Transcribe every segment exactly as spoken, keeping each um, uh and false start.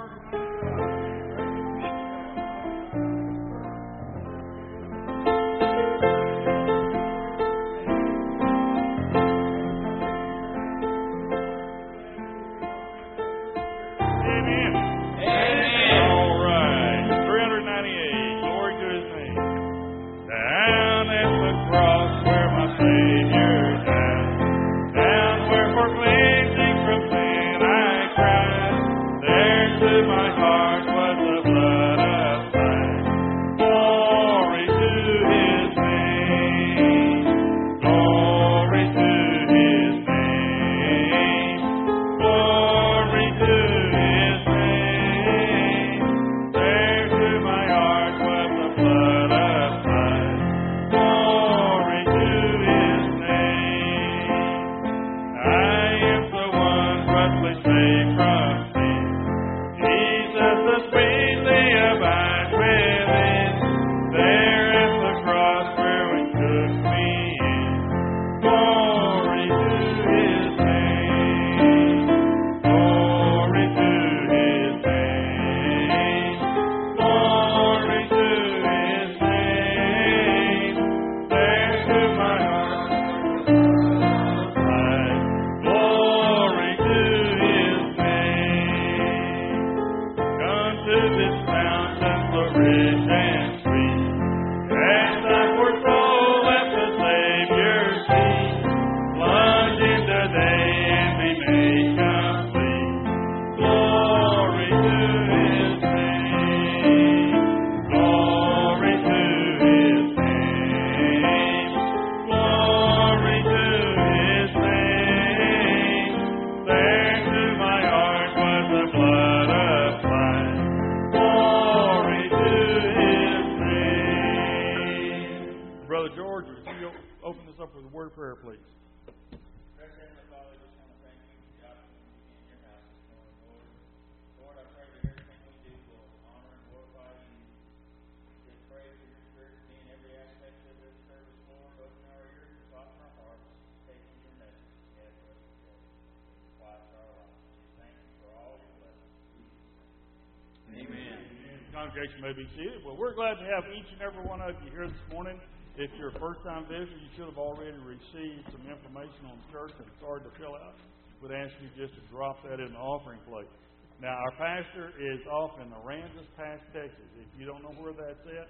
Congregation may be seated. Well, we're glad to have each and every one of you here this morning. If you're a first-time visitor, you should have already received some information on the church that it's hard to fill out. We'd ask you just to drop that in the offering plate. Now, our pastor is off in Aransas Pass, Texas. If you don't know where that's at,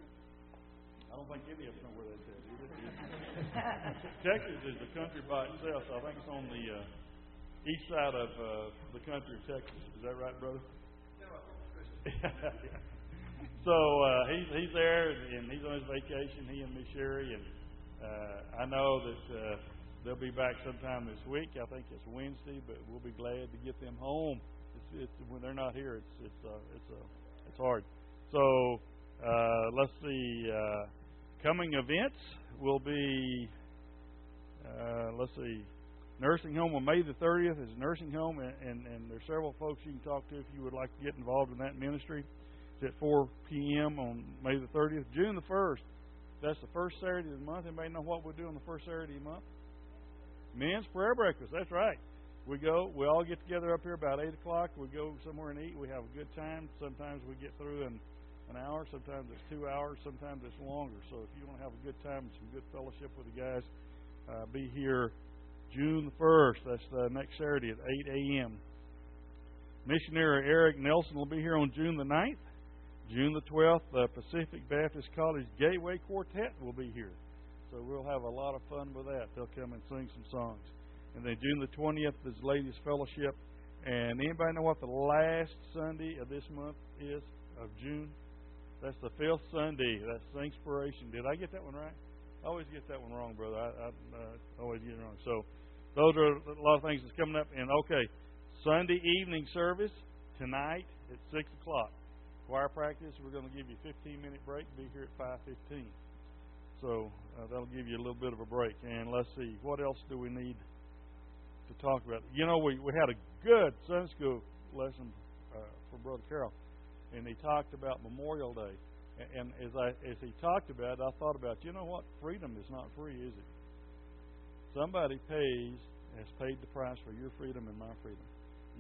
I don't think any of us know where that's at either. Texas is a country by itself, so I think it's on the uh, east side of uh, the country of Texas. Is that right, brother? Yeah. So uh, he's he's there and he's on his vacation. He and Miss Sherry, and uh, I know that uh, they'll be back sometime this week. I think it's Wednesday, but we'll be glad to get them home. It's, it's when they're not here. It's it's uh, it's uh, it's hard. So uh, let's see. Uh, coming events will be uh, let's see. Nursing home on May the thirtieth is a nursing home, and, and, and there's several folks you can talk to if you would like to get involved in that ministry. It's at four p.m. on May the thirtieth. June the first, that's the first Saturday of the month. Anybody know what we do on the first Saturday of the month? Men's prayer breakfast. That's right. We go, we all get together up here about eight o'clock. We go somewhere and eat. We have a good time. Sometimes we get through in an hour. Sometimes it's two hours. Sometimes it's longer. So if you want to have a good time and some good fellowship with the guys, uh, be here June the first, that's the next Saturday at eight a.m. Missionary Eric Nelson will be here on June the ninth. June the twelfth, the Pacific Baptist College Gateway Quartet will be here. So we'll have a lot of fun with that. They'll come and sing some songs. And then June the twentieth is Ladies Fellowship. And anybody know what the last Sunday of this month is, of June? That's the fifth Sunday. That's the Inspiration. Did I get that one right? I always get that one wrong, brother. I, I uh, always get it wrong. So those are a lot of things that's coming up. And, okay, Sunday evening service tonight at six o'clock. Choir practice, we're going to give you a fifteen-minute break. Be here at five fifteen. So uh, that'll give you a little bit of a break. And let's see, what else do we need to talk about? You know, we, we had a good Sunday school lesson uh, from Brother Carroll, and he talked about Memorial Day. And as I as he talked about it, I thought about, you know what? Freedom is not free, is it? Somebody pays, has paid the price for your freedom and my freedom.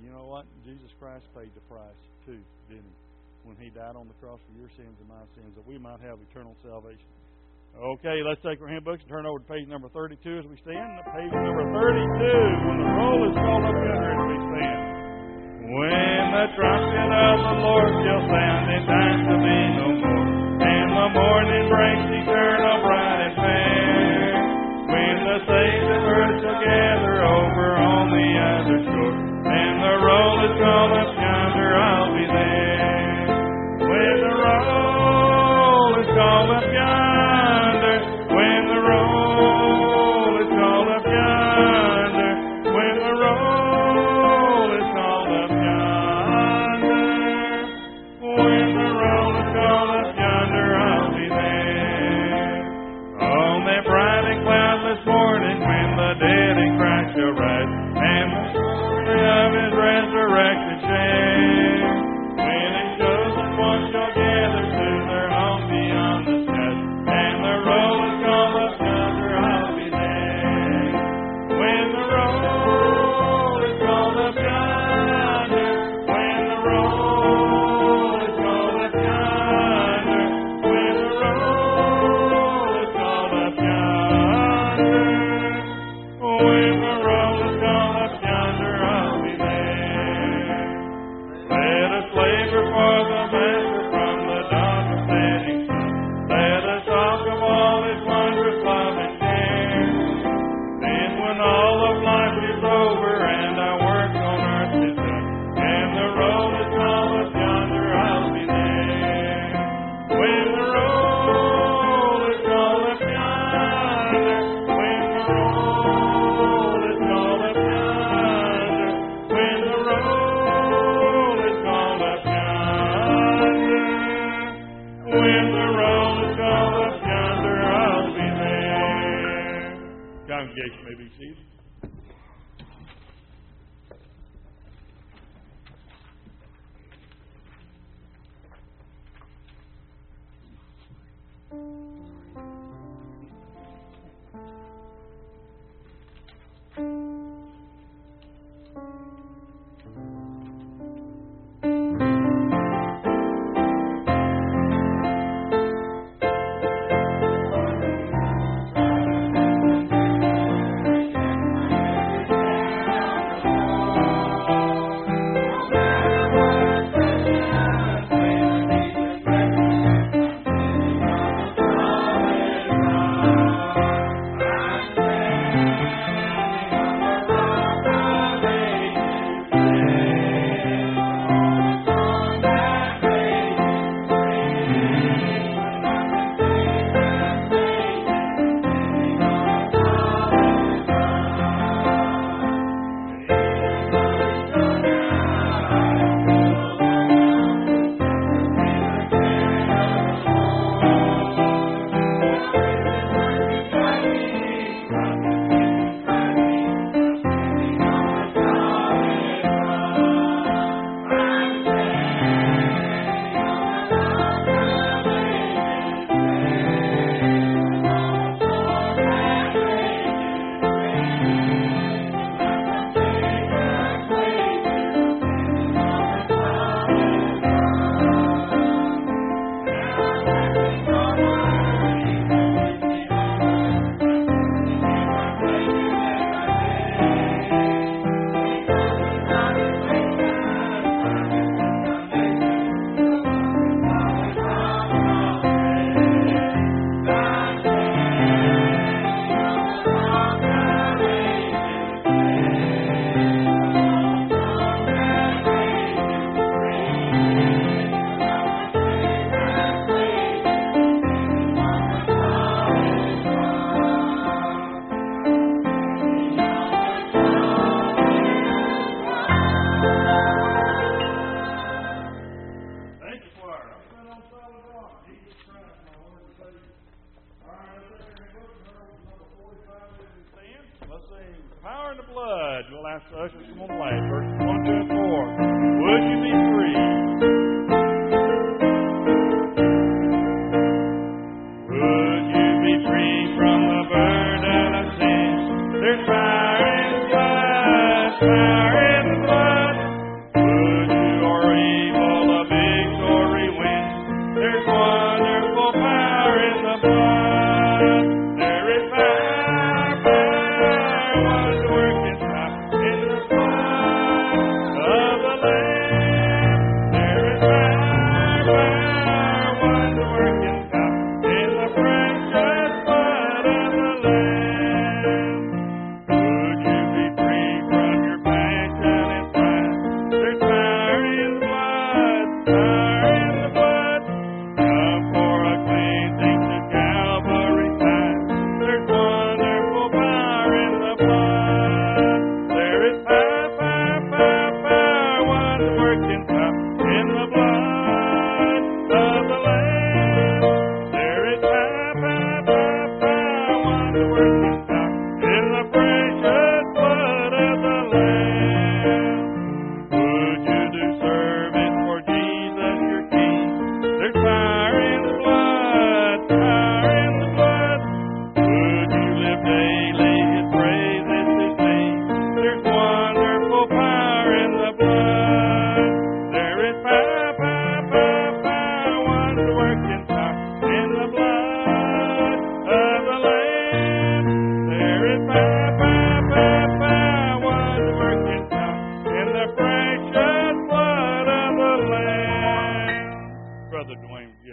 You know what? Jesus Christ paid the price too, didn't he? When he died on the cross for your sins and my sins, that we might have eternal salvation. Okay, let's take our hymn books and turn over to page number thirty-two as we stand. Page number thirty-two. When the roll is called up yonder as we stand. When the trumpet of the Lord shall sound, in time to be no more, and the morning breaks eternal bright and fair. When the saved of earth shall gather over on the other shore, and the roll is called up yonder, I'll be there. When the roll is called up yonder, when the roll is called up yonder, when the roll is called up yonder, when the roll is called up yonder, I'll be there. On that bright and cloudless morning, when the dead in Christ shall rise, and the glory of His resurrection share, when His chosen ones shall gather to their home beyond the skies, and the roll is called up yonder, I'll be there. When the roll is called up yonder, when the roll is called up yonder, when the roll is called up yonder, when the roll is called up yonder, I'll be there. Let us labor for the Master from the dawn to setting sun. Let us talk of all His wondrous love and care. Then when all of life is over and our work on earth is done, and the roll is called up yonder, I'll be there. When the roll is called up yonder, when the roll is called up yonder, when the roll is called up yonder, when the roll is called up yonder, I'll be there. Congregation may be seated.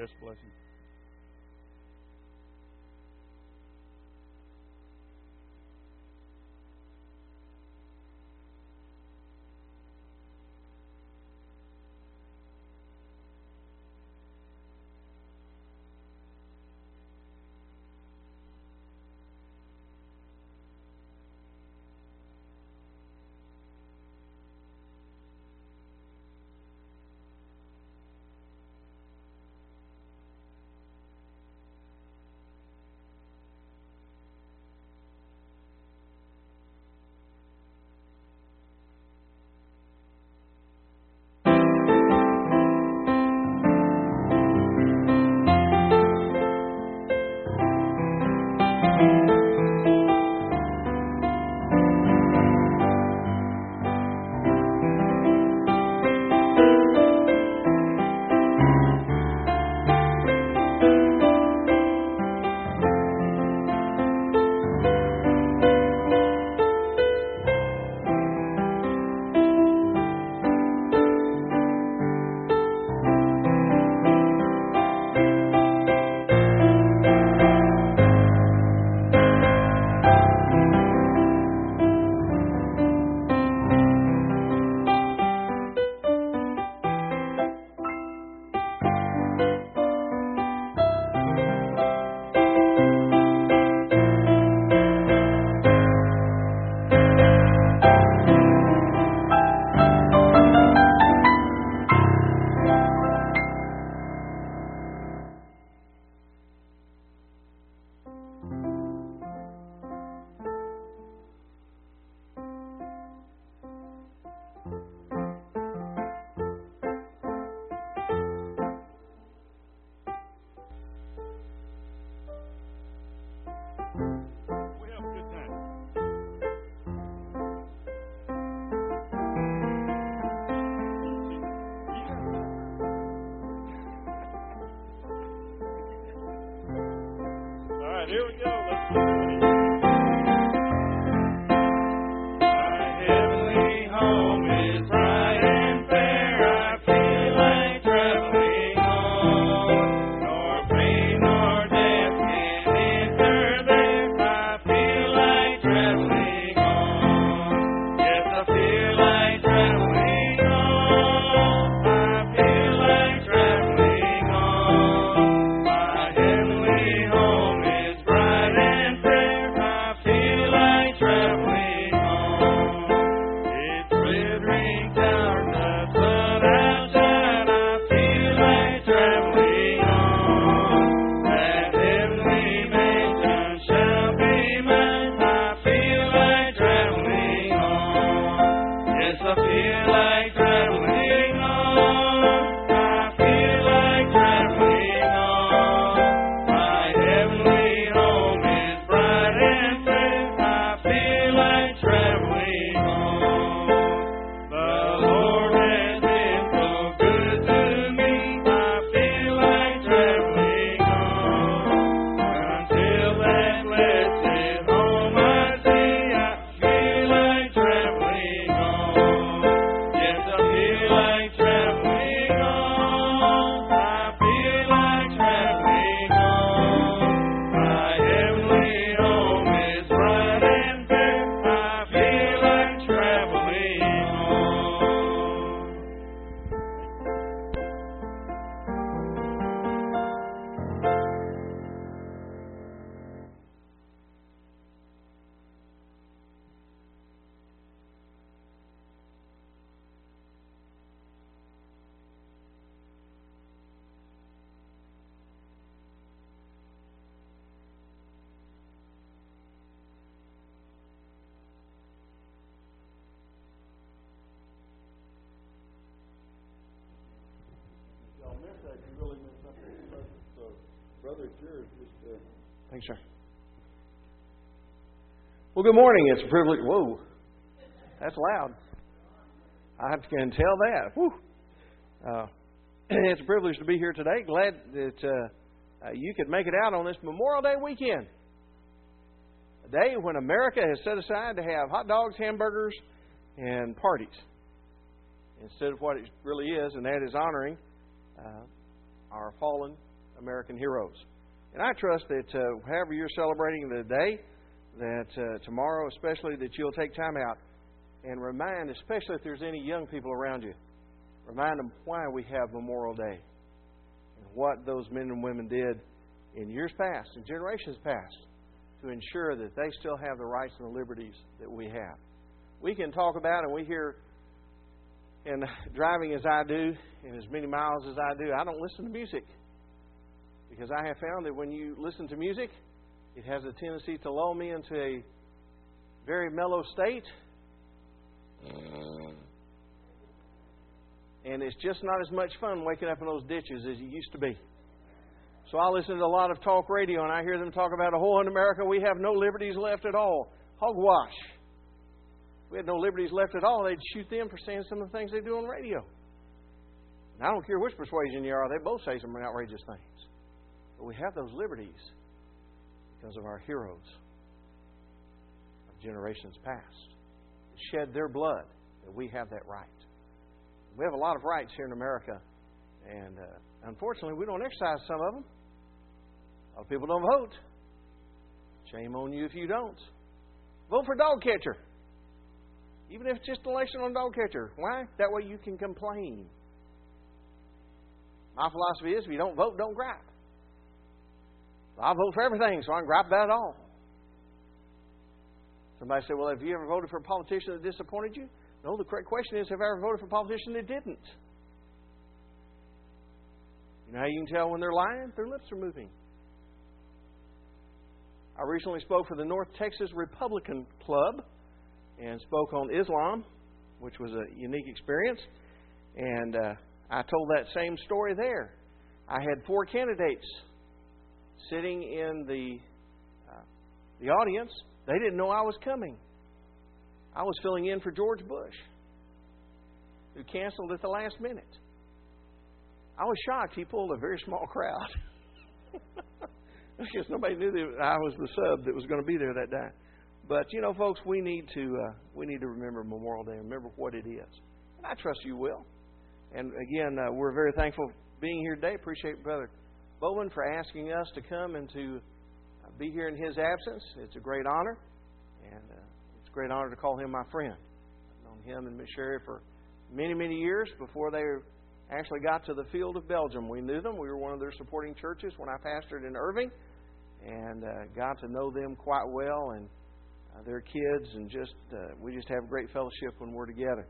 Rest blessing. Here we go. Let's do it. My heavenly home is bright and fair. I feel like traveling home. Nor pain nor death can enter there. I feel like traveling home. Yes, I feel like traveling home. I feel like traveling home. My heavenly home is bright and fair. I feel like traveling home. It's glittering towers, the sun outside. I feel like traveling home. That heavenly mansion shall be mine. I feel like traveling home. Yes, I feel like traveling home. I feel like traveling home. My heavenly home is bright and fair. I feel like traveling home. The Lord has been so good to me. I feel like traveling home. Until that blessed home I see, I feel like traveling home. Yes, I feel like traveling home. I feel like traveling home. My heavenly home is bright and fair. I feel like traveling home. Y'all missed that. You really missed something. So, brother, it's yours. Just, uh... Thanks, sir. Well, good morning. It's a privilege. Whoa, that's loud. I can tell that. Whew. Uh, it's a privilege to be here today. Glad that uh, uh, you could make it out on this Memorial Day weekend. A day when America has set aside to have hot dogs, hamburgers, and parties instead of what it really is, and that is honoring uh, our fallen American heroes. And I trust that uh, however you're celebrating the day, that uh, tomorrow especially, that you'll take time out and remind, especially if there's any young people around you, remind them why we have Memorial Day and what those men and women did in years past, in generations past, to ensure that they still have the rights and the liberties that we have. We can talk about, and we hear, and driving as I do, and as many miles as I do, I don't listen to music. Because I have found that when you listen to music, it has a tendency to lull me into a very mellow state. And it's just not as much fun waking up in those ditches as it used to be. So I listen to a lot of talk radio, and I hear them talk about, oh, in America we have no liberties left at all. Hogwash. If we had no liberties left at all, they'd shoot them for saying some of the things they do on radio. And I don't care which persuasion you are, they both say some outrageous things. But we have those liberties because of our heroes of generations past. Shed their blood, that we have that right. We have a lot of rights here in America, and uh, unfortunately we don't exercise some of them. A lot of people don't vote. Shame on you if you don't. Vote for dog catcher. Even if it's just an election on dog catcher. Why? That way you can complain. My philosophy is, if you don't vote, don't gripe. I vote for everything, so I can gripe about it all. Somebody said, well, have you ever voted for a politician that disappointed you? No, the correct question is, have I ever voted for a politician that didn't? You know how you can tell when they're lying? Their lips are moving. I recently spoke for the North Texas Republican Club and spoke on Islam, which was a unique experience. And uh, I told that same story there. I had four candidates sitting in the uh, the audience. They didn't know I was coming. I was filling in for George Bush, who canceled at the last minute. I was shocked. He pulled a very small crowd. Because nobody knew that I was the sub that was going to be there that day. But, you know, folks, we need to uh, we need to remember Memorial Day, remember what it is. And I trust you will. And, again, uh, we're very thankful for being here today. Appreciate Brother Bowman for asking us to come and to be here in his absence. It's a great honor, and uh, it's a great honor to call him my friend. I've known him and Miss Sherry for many, many years before they actually got to the field of Belgium. We knew them. We were one of their supporting churches when I pastored in Irving, and uh, got to know them quite well, and uh, their kids, and just uh, we just have great fellowship when we're together.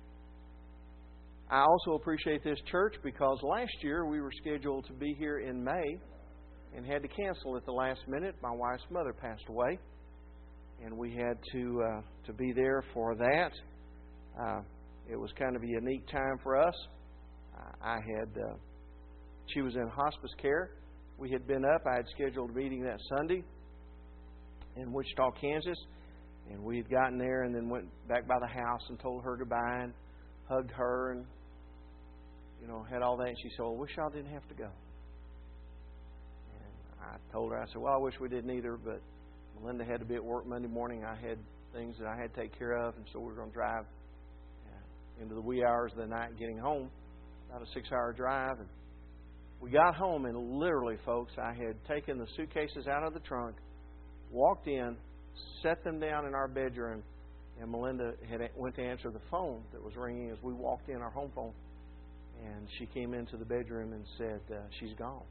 I also appreciate this church because last year we were scheduled to be here in May and had to cancel at the last minute. My wife's mother passed away, and we had to uh, to be there for that. Uh, it was kind of a unique time for us. I had uh, she was in hospice care. We had been up. I had scheduled a meeting that Sunday in Wichita, Kansas, and we had gotten there and then went back by the house and told her goodbye and hugged her and, you know, had all that. And she said, well, I wish y'all didn't have to go. And I told her, I said, well, I wish we didn't either, but Melinda had to be at work Monday morning. I had things that I had to take care of, and so we were going to drive uh, into the wee hours of the night getting home, about a six-hour drive. And we got home, and literally, folks, I had taken the suitcases out of the trunk, walked in, set them down in our bedroom, and Melinda had went to answer the phone that was ringing as we walked in, our home phone. And she came into the bedroom and said, uh, she's gone.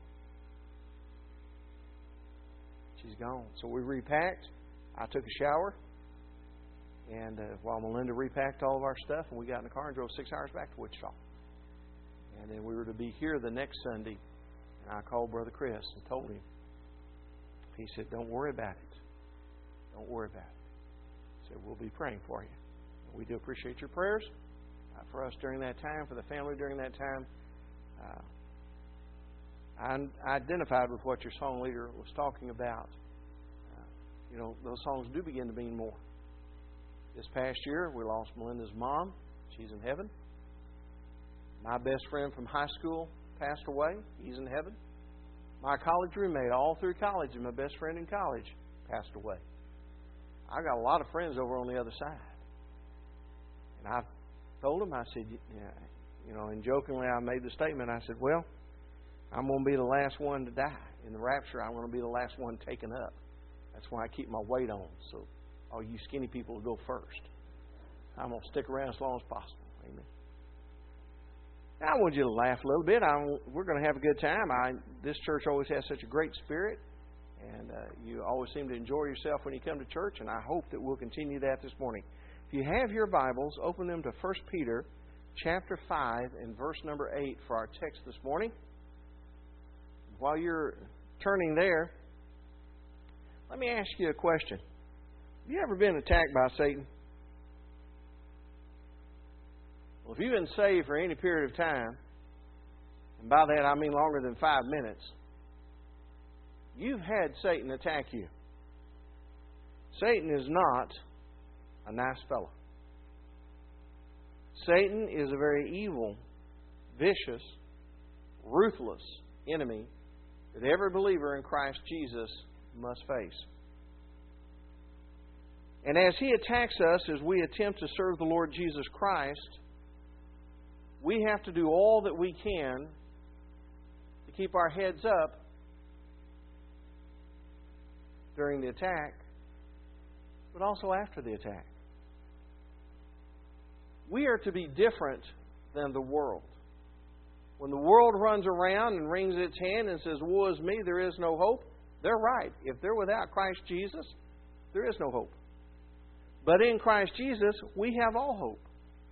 She's gone. So we repacked. I took a shower. And uh, while Melinda repacked all of our stuff, and we got in the car and drove six hours back to Wichita. And then we were to be here the next Sunday. And I called Brother Chris and told him. He said, don't worry about it. Don't worry about it. He said, we'll be praying for you. And we do appreciate your prayers uh, for us during that time, for the family during that time. Uh, I identified with what your song leader was talking about. Uh, you know, those songs do begin to mean more. This past year, we lost Melinda's mom. She's in heaven. My best friend from high school passed away. He's in heaven. My college roommate all through college and my best friend in college passed away. I got a lot of friends over on the other side. And I told them, I said, yeah, you know, and jokingly I made the statement, I said, well, I'm going to be the last one to die. In the rapture, I'm going to be the last one taken up. That's why I keep my weight on. So all you skinny people will go first. I'm going to stick around as long as possible. Amen. Now, I want you to laugh a little bit. I, we're going to have a good time. I, this church always has such a great spirit. And uh, you always seem to enjoy yourself when you come to church. And I hope that we'll continue that this morning. If you have your Bibles, open them to First Peter chapter five and verse number eight for our text this morning. While you're turning there, let me ask you a question. Have you ever been attacked by Satan? Well, if you've been saved for any period of time, and by that I mean longer than five minutes, you've had Satan attack you. Satan is not a nice fellow. Satan is a very evil, vicious, ruthless enemy that every believer in Christ Jesus must face. And as he attacks us as we attempt to serve the Lord Jesus Christ, we have to do all that we can to keep our heads up during the attack, but also after the attack. We are to be different than the world. When the world runs around and wrings its hand and says, "Woe is me, there is no hope," they're right. If they're without Christ Jesus, there is no hope. But in Christ Jesus, we have all hope.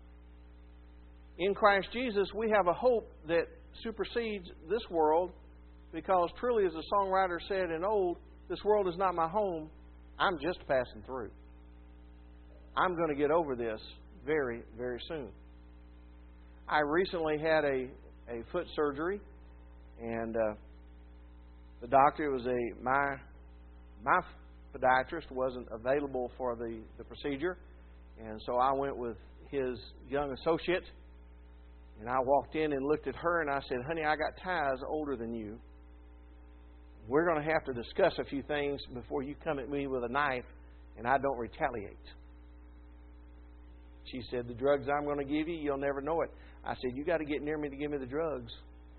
In Christ Jesus, we have a hope that supersedes this world, because truly, as the songwriter said in old, this world is not my home. I'm just passing through. I'm going to get over this very, very soon. I recently had a, a foot surgery, and uh, the doctor, it was a my my podiatrist wasn't available for the, the procedure, and so I went with his young associate, and I walked in and looked at her, and I said, "Honey, I got ties older than you. We're going to have to discuss a few things before you come at me with a knife and I don't retaliate." She said, "The drugs I'm going to give you, you'll never know it." I said, "You got to get near me to give me the drugs."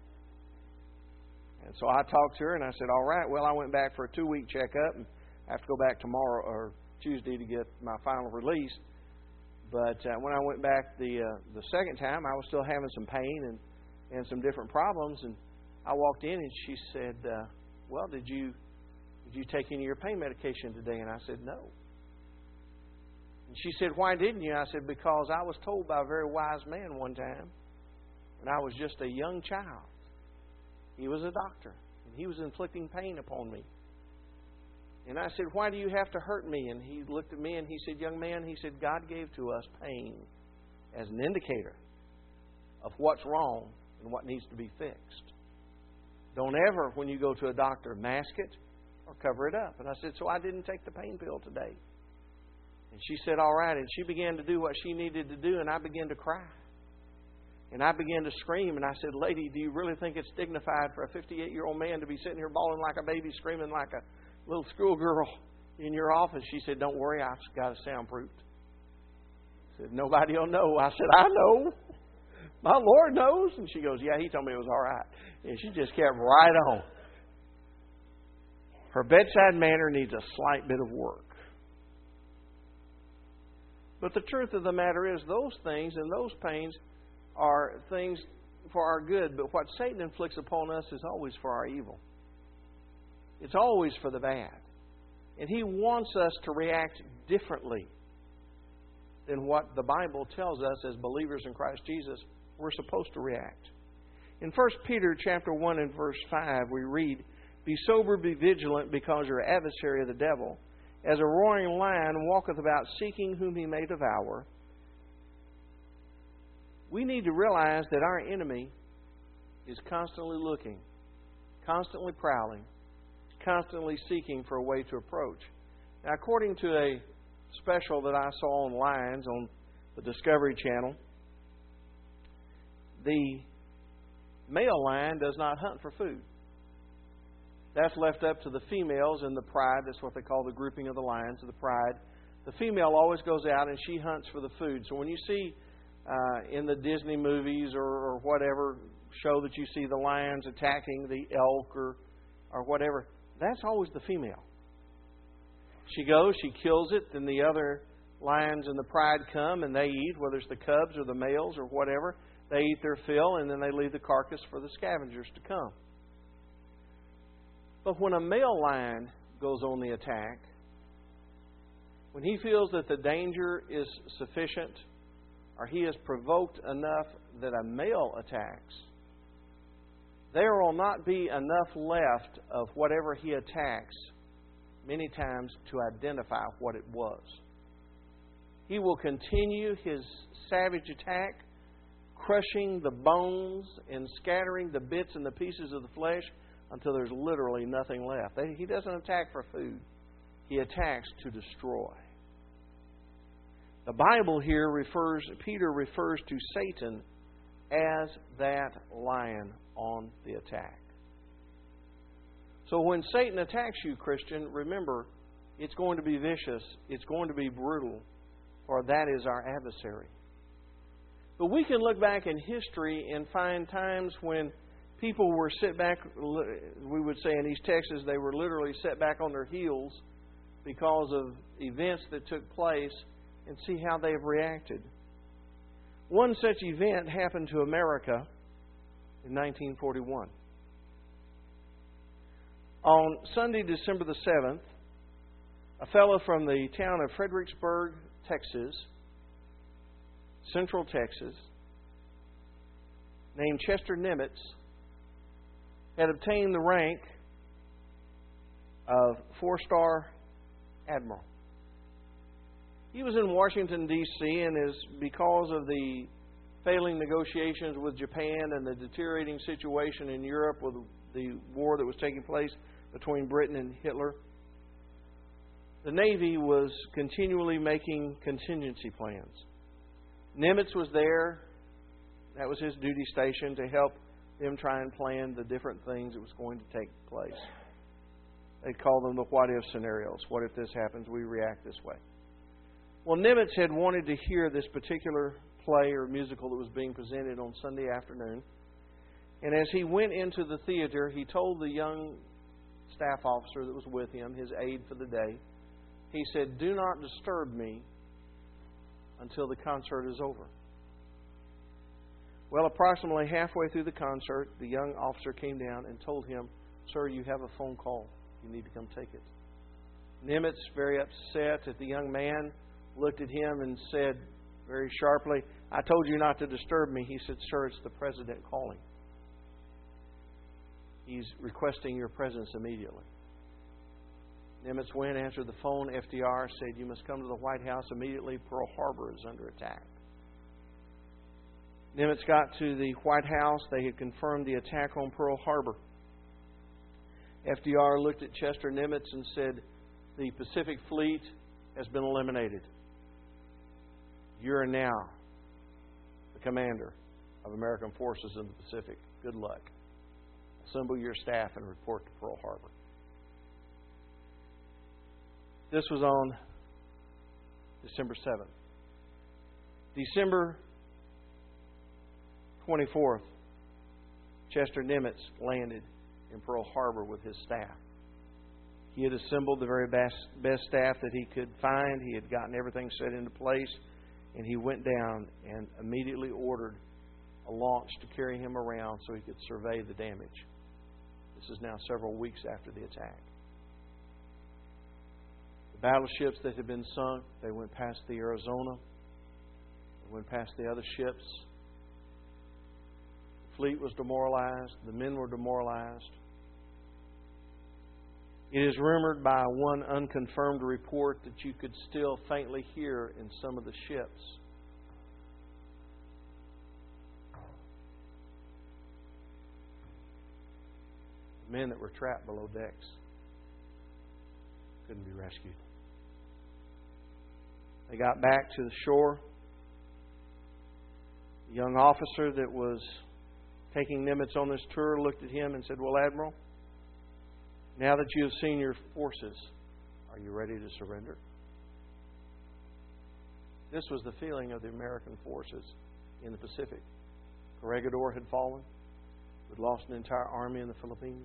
And so I talked to her and I said, "All right." Well, I went back for a two-week checkup, and I have to go back tomorrow or Tuesday to get my final release. But uh, when I went back the uh, the second time, I was still having some pain and, and some different problems. And I walked in and she said, uh, "Well, did you did you take any of your pain medication today?" And I said, "No." And she said, "Why didn't you?" I said, "Because I was told by a very wise man one time when I was just a young child. He was a doctor, and he was inflicting pain upon me. And I said, 'Why do you have to hurt me?' And he looked at me and he said, 'Young man,' he said, 'God gave to us pain as an indicator of what's wrong and what needs to be fixed. Don't ever, when you go to a doctor, mask it or cover it up.' And I said, so I didn't take the pain pill today." And she said, "All right." And she began to do what she needed to do, and I began to cry. And I began to scream, and I said, "Lady, do you really think it's dignified for a fifty-eight-year-old man to be sitting here bawling like a baby, screaming like a little schoolgirl in your office?" She said, "Don't worry, I've got it soundproofed." I said, "Nobody will know." I said, "I know. My Lord knows." And she goes, "Yeah, He told me it was all right." And she just kept right on. Her bedside manner needs a slight bit of work. But the truth of the matter is, those things and those pains are things for our good. But what Satan inflicts upon us is always for our evil. It's always for the bad. And he wants us to react differently than what the Bible tells us as believers in Christ Jesus we're supposed to react. In First Peter chapter one and verse five, we read, "Be sober, be vigilant, because your adversary, the devil, as a roaring lion, walketh about seeking whom he may devour." We need to realize that our enemy is constantly looking, constantly prowling, constantly seeking for a way to approach. Now, according to a special that I saw on Lions on the Discovery Channel, the male lion does not hunt for food. That's left up to the females in the pride. That's what they call the grouping of the lions, of the pride. The female always goes out and she hunts for the food. So when you see uh, in the Disney movies or, or whatever, show that you see the lions attacking the elk or, or whatever, that's always the female. She goes, she kills it, then the other lions and the pride come and they eat, whether it's the cubs or the males or whatever. They eat their fill and then they leave the carcass for the scavengers to come. But when a male lion goes on the attack, when he feels that the danger is sufficient or he is provoked enough that a male attacks, there will not be enough left of whatever he attacks many times to identify what it was. He will continue his savage attack, crushing the bones and scattering the bits and the pieces of the flesh until there's literally nothing left. He doesn't attack for food. He attacks to destroy. The Bible here refers, Peter refers to Satan as that lion on the attack. So when Satan attacks you, Christian, remember, it's going to be vicious. It's going to be brutal, for that is our adversary. But we can look back in history and find times when people were set back, we would say in East Texas, they were literally set back on their heels because of events that took place, and see how they've reacted. One such event happened to America in nineteen forty-one. On Sunday, December the seventh, a fellow from the town of Fredericksburg, Texas, Central Texas, named Chester Nimitz, had obtained the rank of four-star admiral. He was in Washington, D C, and is because of the failing negotiations with Japan and the deteriorating situation in Europe with the war that was taking place between Britain and Hitler, the Navy was continually making contingency plans. Nimitz was there. That was his duty station, to help them try and plan the different things that was going to take place. They call them the what-if scenarios. What if this happens? We react this way. Well, Nimitz had wanted to hear this particular play or musical that was being presented on Sunday afternoon. And as he went into the theater, he told the young staff officer that was with him, his aide for the day, he said, "Do not disturb me until the concert is over." Well, approximately halfway through the concert, the young officer came down and told him, "Sir, you have a phone call. You need to come take it." Nimitz, very upset at the young man, looked at him and said very sharply, "I told you not to disturb me." He said, "Sir, it's the President calling. He's requesting your presence immediately." Nimitz went, answered the phone. F D R said, "You must come to the White House immediately. Pearl Harbor is under attack." Nimitz got to the White House. They had confirmed the attack on Pearl Harbor. F D R looked at Chester Nimitz and said, "The Pacific Fleet has been eliminated. You're now the commander of American forces in the Pacific. Good luck. Assemble your staff and report to Pearl Harbor." This was on December seventh. December twenty-fourth, Chester Nimitz landed in Pearl Harbor with his staff. He had assembled the very best, best staff that he could find. He had gotten everything set into place. And he went down and immediately ordered a launch to carry him around so he could survey the damage. This is now several weeks after the attack. The battleships that had been sunk, they went past the Arizona. They went past the other ships. The fleet was demoralized. The men were demoralized. It is rumored by one unconfirmed report that you could still faintly hear in some of the ships men that were trapped below decks couldn't be rescued. They got back to the shore. The young officer that was taking Nimitz on this tour looked at him and said, "Well, Admiral, now that you have seen your forces, are you ready to surrender?" This was the feeling of the American forces in the Pacific. Corregidor had fallen. We'd lost an entire army in the Philippines.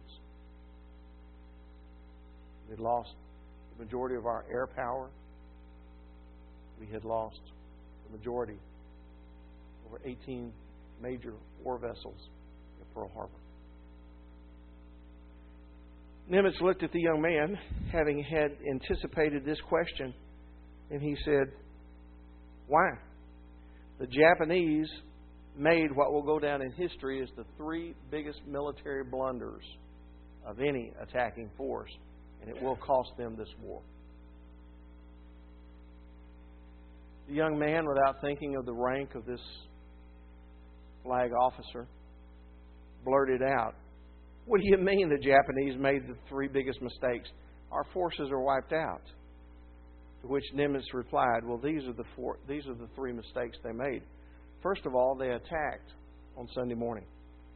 We'd lost the majority of our air power. We had lost the majority, over eighteen major war vessels at Pearl Harbor. Nimitz looked at the young man, having had anticipated this question, and he said, "Why?" The Japanese made what will go down in history as the three biggest military blunders of any attacking force, and it will cost them this war. The young man, without thinking of the rank of this flag officer, blurted out, "What do you mean the Japanese made the three biggest mistakes? Our forces are wiped out." To which Nimitz replied, "Well, these are the four, these are the three mistakes they made. First of all, they attacked on Sunday morning."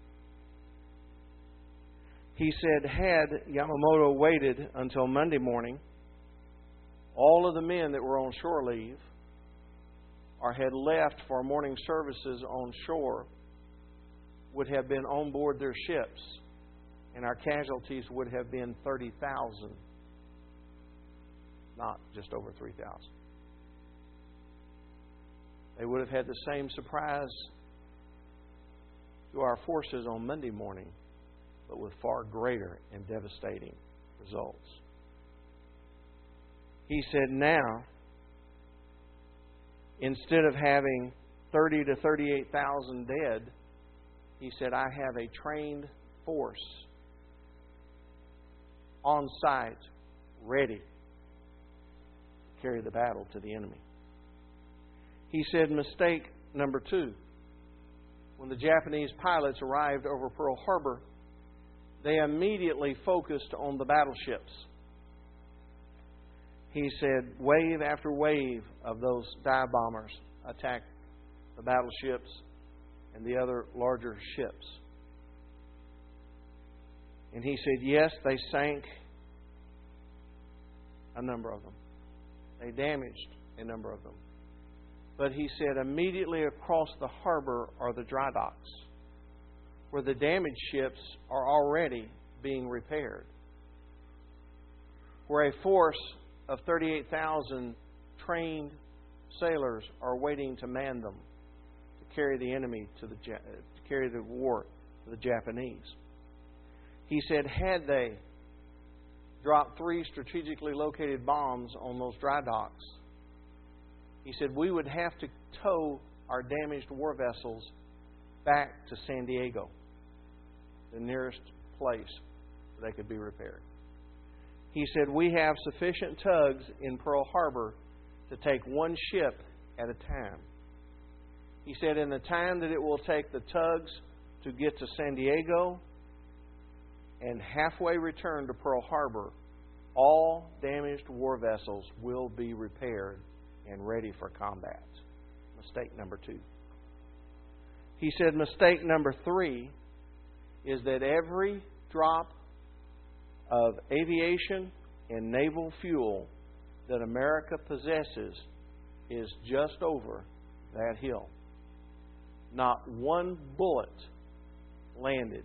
He said, had Yamamoto waited until Monday morning, all of the men that were on shore leave or had left for morning services on shore would have been on board their ships, and our casualties would have been thirty thousand, not just over three thousand. They would have had the same surprise to our forces on Monday morning, but with far greater and devastating results. He said, now, instead of having thirty to thirty-eight thousand dead, he said, I have a trained force on site, ready to carry the battle to the enemy. He said, mistake number two. When the Japanese pilots arrived over Pearl Harbor, they immediately focused on the battleships. He said, wave after wave of those dive bombers attacked the battleships and the other larger ships. And he said, yes, they sank a number of them. They damaged a number of them. But he said, immediately across the harbor are the dry docks, where the damaged ships are already being repaired, where a force of thirty-eight thousand trained sailors are waiting to man them, to carry the enemy to the to carry the war to the Japanese. He said, had they dropped three strategically located bombs on those dry docks, he said, we would have to tow our damaged war vessels back to San Diego, the nearest place where they could be repaired. He said, we have sufficient tugs in Pearl Harbor to take one ship at a time. He said, in the time that it will take the tugs to get to San Diego and halfway return to Pearl Harbor, all damaged war vessels will be repaired and ready for combat. Mistake number two. He said mistake number three is that every drop of aviation and naval fuel that America possesses is just over that hill. Not one bullet landed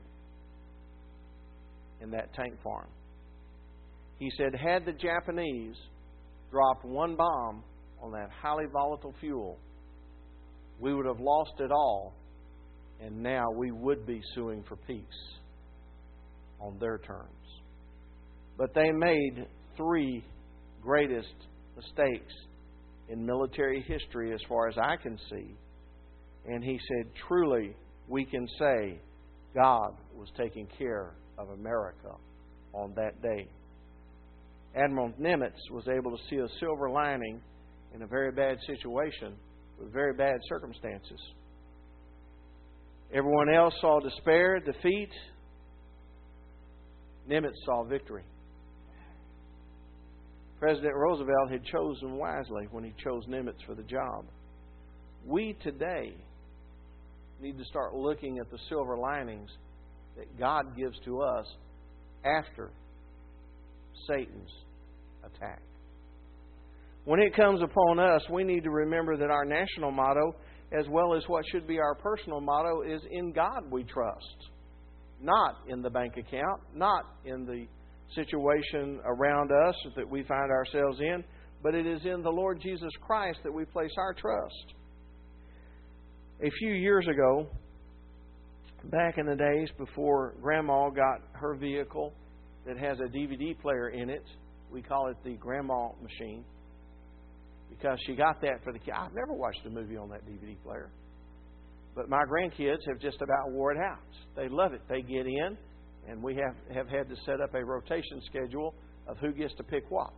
in that tank farm. He said, had the Japanese dropped one bomb on that highly volatile fuel, we would have lost it all, and now we would be suing for peace on their terms. But they made three greatest mistakes in military history as far as I can see. And he said, truly, we can say God was taking care of America on that day. Admiral Nimitz was able to see a silver lining in a very bad situation with very bad circumstances. Everyone else saw despair, defeat. Nimitz saw victory. President Roosevelt had chosen wisely when he chose Nimitz for the job. We today need to start looking at the silver linings that God gives to us after Satan's attack. When it comes upon us, we need to remember that our national motto, as well as what should be our personal motto, is in God we trust. not in the bank account, not in the situation around us that we find ourselves in, but it is in the Lord Jesus Christ that we place our trust. A few years ago, back in the days before Grandma got her vehicle that has a D V D player in it, we call it the Grandma machine, because she got that for the kids. I've never watched a movie on that D V D player. But my grandkids have just about wore it out. They love it. They get in, and we have, have had to set up a rotation schedule of who gets to pick what.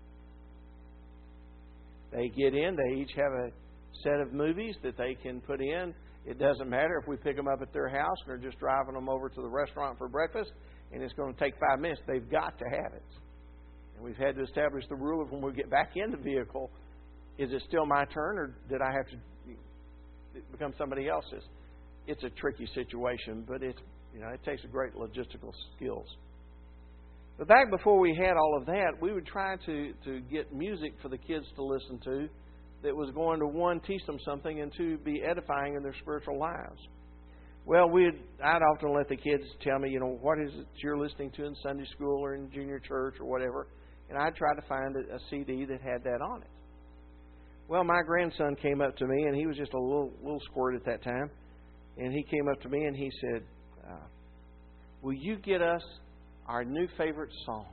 They get in. They each have a set of movies that they can put in. It doesn't matter if we pick them up at their house and they're just driving them over to the restaurant for breakfast, and it's going to take five minutes. They've got to have it. And we've had to establish the rule of when we get back in the vehicle, is it still my turn, or did I have to become somebody else's? It's a tricky situation, but it's, you know, it takes a great logistical skills. But back before we had all of that, we would try to, to get music for the kids to listen to that was going to, one, teach them something, and two, be edifying in their spiritual lives. Well, we'd I'd often let the kids tell me, you know, what is it you're listening to in Sunday school or in junior church or whatever, and I'd try to find a, a C D that had that on it. Well, my grandson came up to me, and he was just a little little squirt at that time, and he came up to me and he said, uh, will you get us our new favorite song?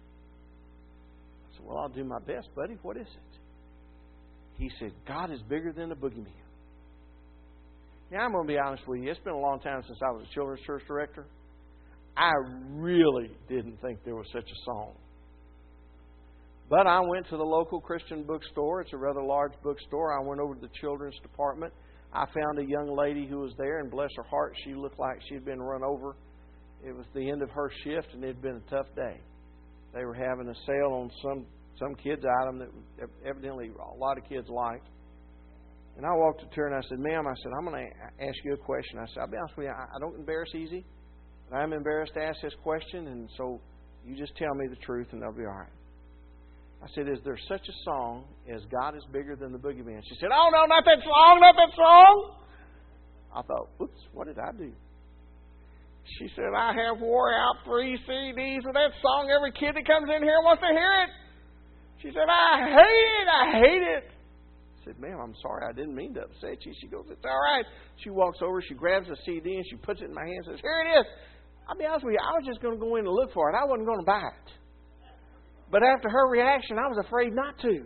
I said, well, I'll do my best, buddy. What is it? He said, God is bigger than the boogeyman. Now, I'm going to be honest with you. It's been a long time since I was a children's church director. I really didn't think there was such a song. But I went to the local Christian bookstore. It's a rather large bookstore. I went over to the children's department. I found a young lady who was there, and bless her heart, she looked like she had been run over. It was the end of her shift, and it had been a tough day. They were having a sale on some, some kids' item that evidently a lot of kids liked. And I walked up to her and I said, ma'am, I said, I'm going to ask you a question. I said, I'll be honest with you, I don't embarrass easy. But I'm embarrassed to ask this question, and so you just tell me the truth and they'll be all right. I said, is there such a song as God is bigger than the boogeyman? She said, oh, no, not that song, not that song. I thought, oops, what did I do? She said, I have wore out three C Ds of that song. Every kid that comes in here wants to hear it. She said, I hate it, I hate it. I said, ma'am, I'm sorry, I didn't mean to upset you. She goes, it's all right. She walks over, she grabs the C D, and she puts it in my hand and says, here it is. I'll be honest with you, I was just going to go in and look for it. I wasn't going to buy it. But after her reaction, I was afraid not to.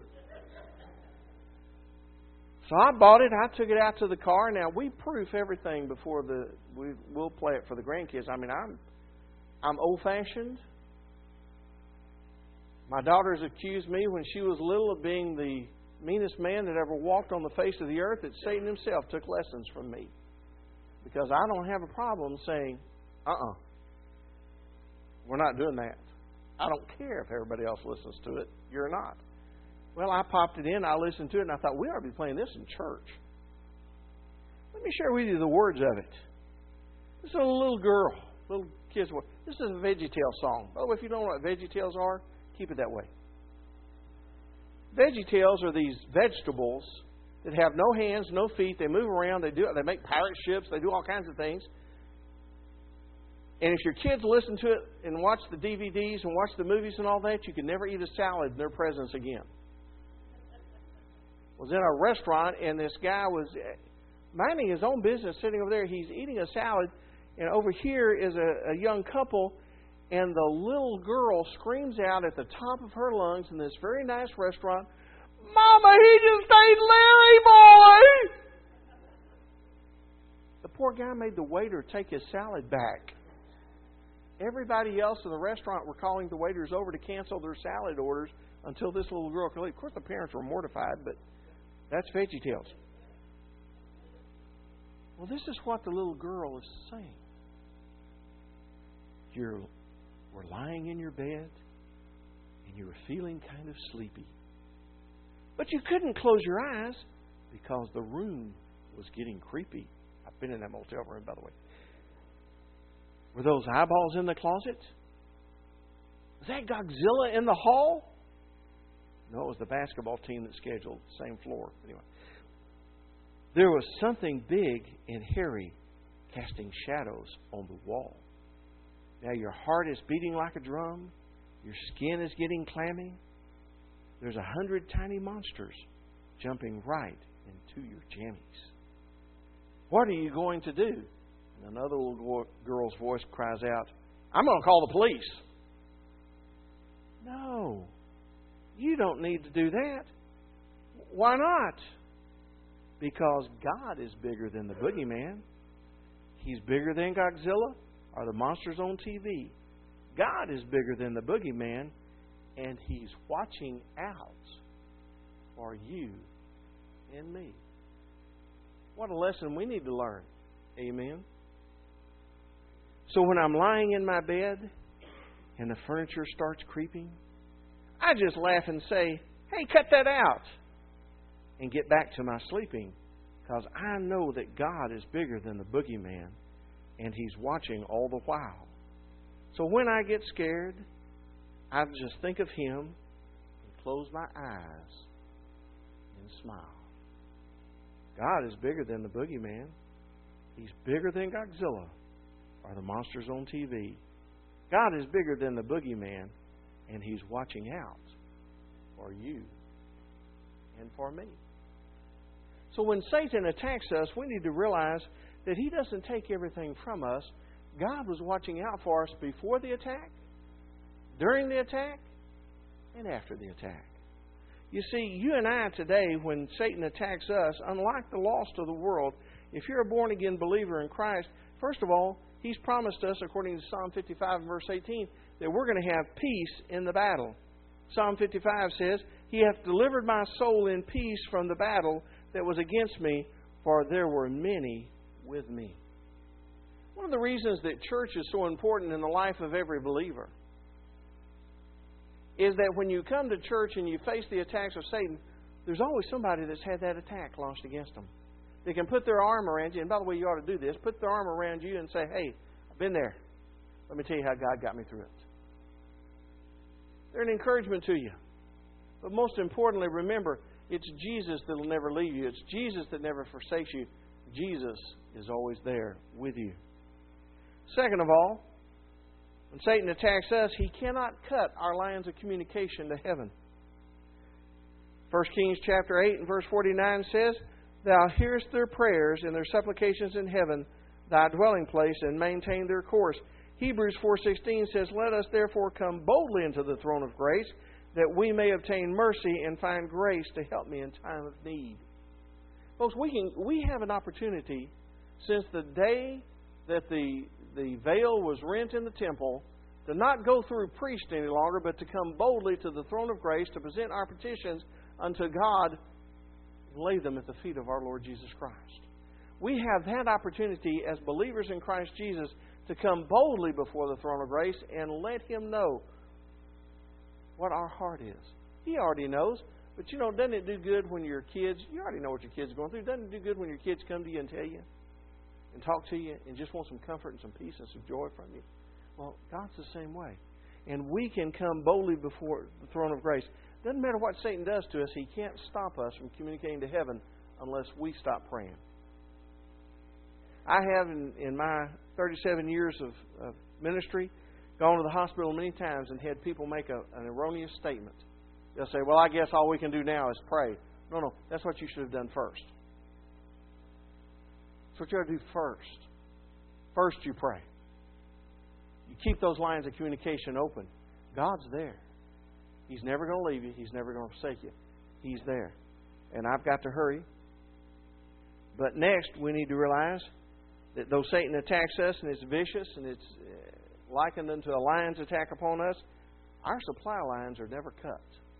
So I bought it. I took it out to the car. Now, we proof everything before the we we'll play it for the grandkids. I mean, I'm I'm old-fashioned. My daughters accused me when she was little of being the meanest man that ever walked on the face of the earth, that Satan himself took lessons from me. Because I don't have a problem saying, uh-uh, we're not doing that. I don't care if everybody else listens to it. You're not. Well, I popped it in, I listened to it, and I thought, we ought to be playing this in church. Let me share with you the words of it. This is a little girl, little kid's word. This is a VeggieTales song. By the way, if you don't know what VeggieTales are, keep it that way. VeggieTales are these vegetables that have no hands, no feet. They move around. They do. They make pirate ships. They do all kinds of things. And if your kids listen to it and watch the D V Ds and watch the movies and all that, you can never eat a salad in their presence again. I was in a restaurant, and this guy was minding his own business, sitting over there. He's eating a salad, and over here is a, a young couple, and the little girl screams out at the top of her lungs in this very nice restaurant, Mama, he just ate Larry Boy! The poor guy made the waiter take his salad back. Everybody else in the restaurant were calling the waiters over to cancel their salad orders until this little girl could leave. Of course, the parents were mortified, but that's VeggieTales. Well, this is what the little girl is saying. You're were lying in your bed, and you were feeling kind of sleepy. But you couldn't close your eyes because the room was getting creepy. I've been in that motel room, by the way. Were those eyeballs in the closet? Was that Godzilla in the hall? No, it was the basketball team that scheduled the same floor. Anyway, there was something big and hairy casting shadows on the wall. Now your heart is beating like a drum. Your skin is getting clammy. There's a hundred tiny monsters jumping right into your jammies. What are you going to do? And another little girl's voice cries out, I'm going to call the police. No, you don't need to do that. Why not? Because God is bigger than the boogeyman. He's bigger than Godzilla or the monsters on T V. God is bigger than the boogeyman, and He's watching out for you and me. What a lesson we need to learn. Amen. So when I'm lying in my bed and the furniture starts creeping, I just laugh and say, hey, cut that out, and get back to my sleeping, because I know that God is bigger than the boogeyman, and He's watching all the while. So when I get scared, I just think of Him and close my eyes and smile. God is bigger than the boogeyman. He's bigger than Godzilla or the monsters on T V. God is bigger than the boogeyman, and He's watching out for you and for me. So when Satan attacks us, we need to realize that he doesn't take everything from us. God was watching out for us before the attack, during the attack, and after the attack. You see, you and I today, when Satan attacks us, unlike the lost of the world, if you're a born-again believer in Christ, first of all, He's promised us, according to Psalm fifty-five and verse eighteen, that we're going to have peace in the battle. Psalm fifty-five says, He hath delivered my soul in peace from the battle that was against me, for there were many with me. One of the reasons that church is so important in the life of every believer is that when you come to church and you face the attacks of Satan, there's always somebody that's had that attack launched against them. They can put their arm around you, and by the way, you ought to do this, put their arm around you and say, hey, I've been there. Let me tell you how God got me through it. They're an encouragement to you. But most importantly, remember, it's Jesus that will never leave you. It's Jesus that never forsakes you. Jesus is always there with you. Second of all, when Satan attacks us, he cannot cut our lines of communication to heaven. First Kings chapter eight and verse forty-nine says, Thou hearest their prayers and their supplications in heaven, thy dwelling place, and maintain their course. Hebrews four sixteen says, Let us therefore come boldly into the throne of grace, that we may obtain mercy and find grace to help me in time of need. Folks, we can we have an opportunity since the day that the the veil was rent in the temple to not go through priest any longer, but to come boldly to the throne of grace to present our petitions unto God and lay them at the feet of our Lord Jesus Christ. We have that opportunity as believers in Christ Jesus to come boldly before the throne of grace and let Him know what our heart is. He already knows. But you know, doesn't it do good when your kids, you already know what your kids are going through, doesn't it do good when your kids come to you and tell you and talk to you and just want some comfort and some peace and some joy from you? Well, God's the same way. And we can come boldly before the throne of grace. Doesn't matter what Satan does to us, he can't stop us from communicating to heaven unless we stop praying. I have, in, in my thirty-seven years of, of ministry, gone to the hospital many times and had people make a, an erroneous statement. They'll say, well, I guess all we can do now is pray. No, no, that's what you should have done first. That's what you ought to do first. First you pray. You keep those lines of communication open. God's there. He's never going to leave you. He's never going to forsake you. He's there. And I've got to hurry. But next, we need to realize that though Satan attacks us and it's vicious and it's likened unto a lion's attack upon us, our supply lines are never cut.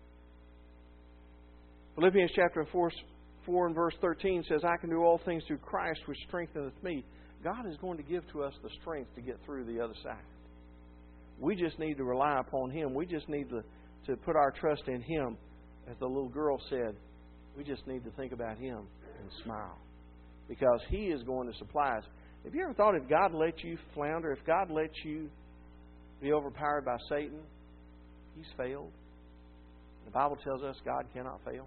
Philippians chapter four, four and verse thirteen says, I can do all things through Christ which strengtheneth me. God is going to give to us the strength to get through the other side. We just need to rely upon Him. We just need to, to put our trust in Him. As the little girl said, we just need to think about Him and smile. Because He is going to supply us. Have you ever thought if God let you flounder, if God let you be overpowered by Satan, He's failed? The Bible tells us God cannot fail.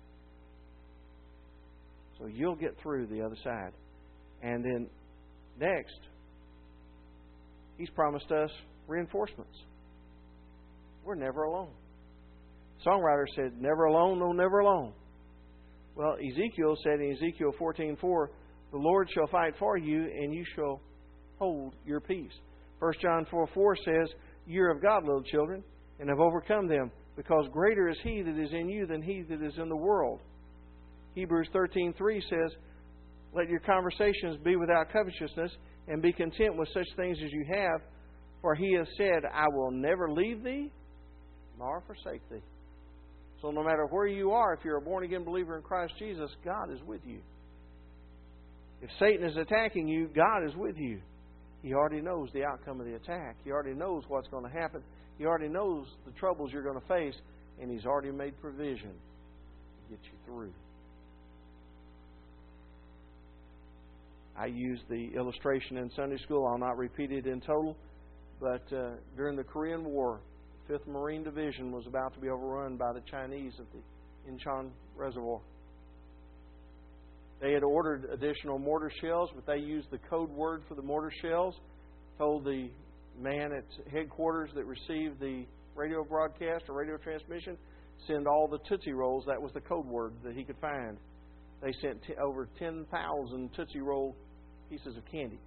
So you'll get through the other side. And then next, He's promised us reinforcements. We're never alone. Songwriter said, never alone, no, never alone. Well, Ezekiel said in Ezekiel fourteen four, the Lord shall fight for you, and you shall hold your peace. First John four four says, you are of God, little children, and have overcome them, because greater is He that is in you than he that is in the world. Hebrews thirteen three says, let your conversations be without covetousness, and be content with such things as you have, for He has said, I will never leave thee, nor forsake thee. So no matter where you are, if you're a born-again believer in Christ Jesus, God is with you. If Satan is attacking you, God is with you. He already knows the outcome of the attack. He already knows what's going to happen. He already knows the troubles you're going to face, and He's already made provision to get you through. I used the illustration in Sunday school. I'll not repeat it in total, but uh, during the Korean War, fifth Marine Division was about to be overrun by the Chinese at the Incheon Reservoir. They had ordered additional mortar shells, but they used the code word for the mortar shells, told the man at headquarters that received the radio broadcast or radio transmission, send all the Tootsie Rolls. That was the code word that he could find. They sent t- over ten thousand Tootsie Roll pieces of candy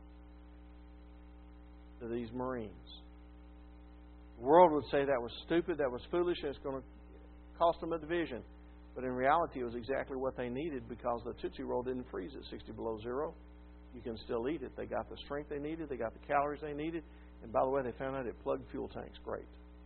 to these Marines. The world would say that was stupid, that was foolish, and it's going to cost them a division. But in reality, it was exactly what they needed, because the Tootsie Roll didn't freeze at sixty below zero. You can still eat it. They got the strength they needed. They got the calories they needed. And by the way, they found out it plugged fuel tanks great.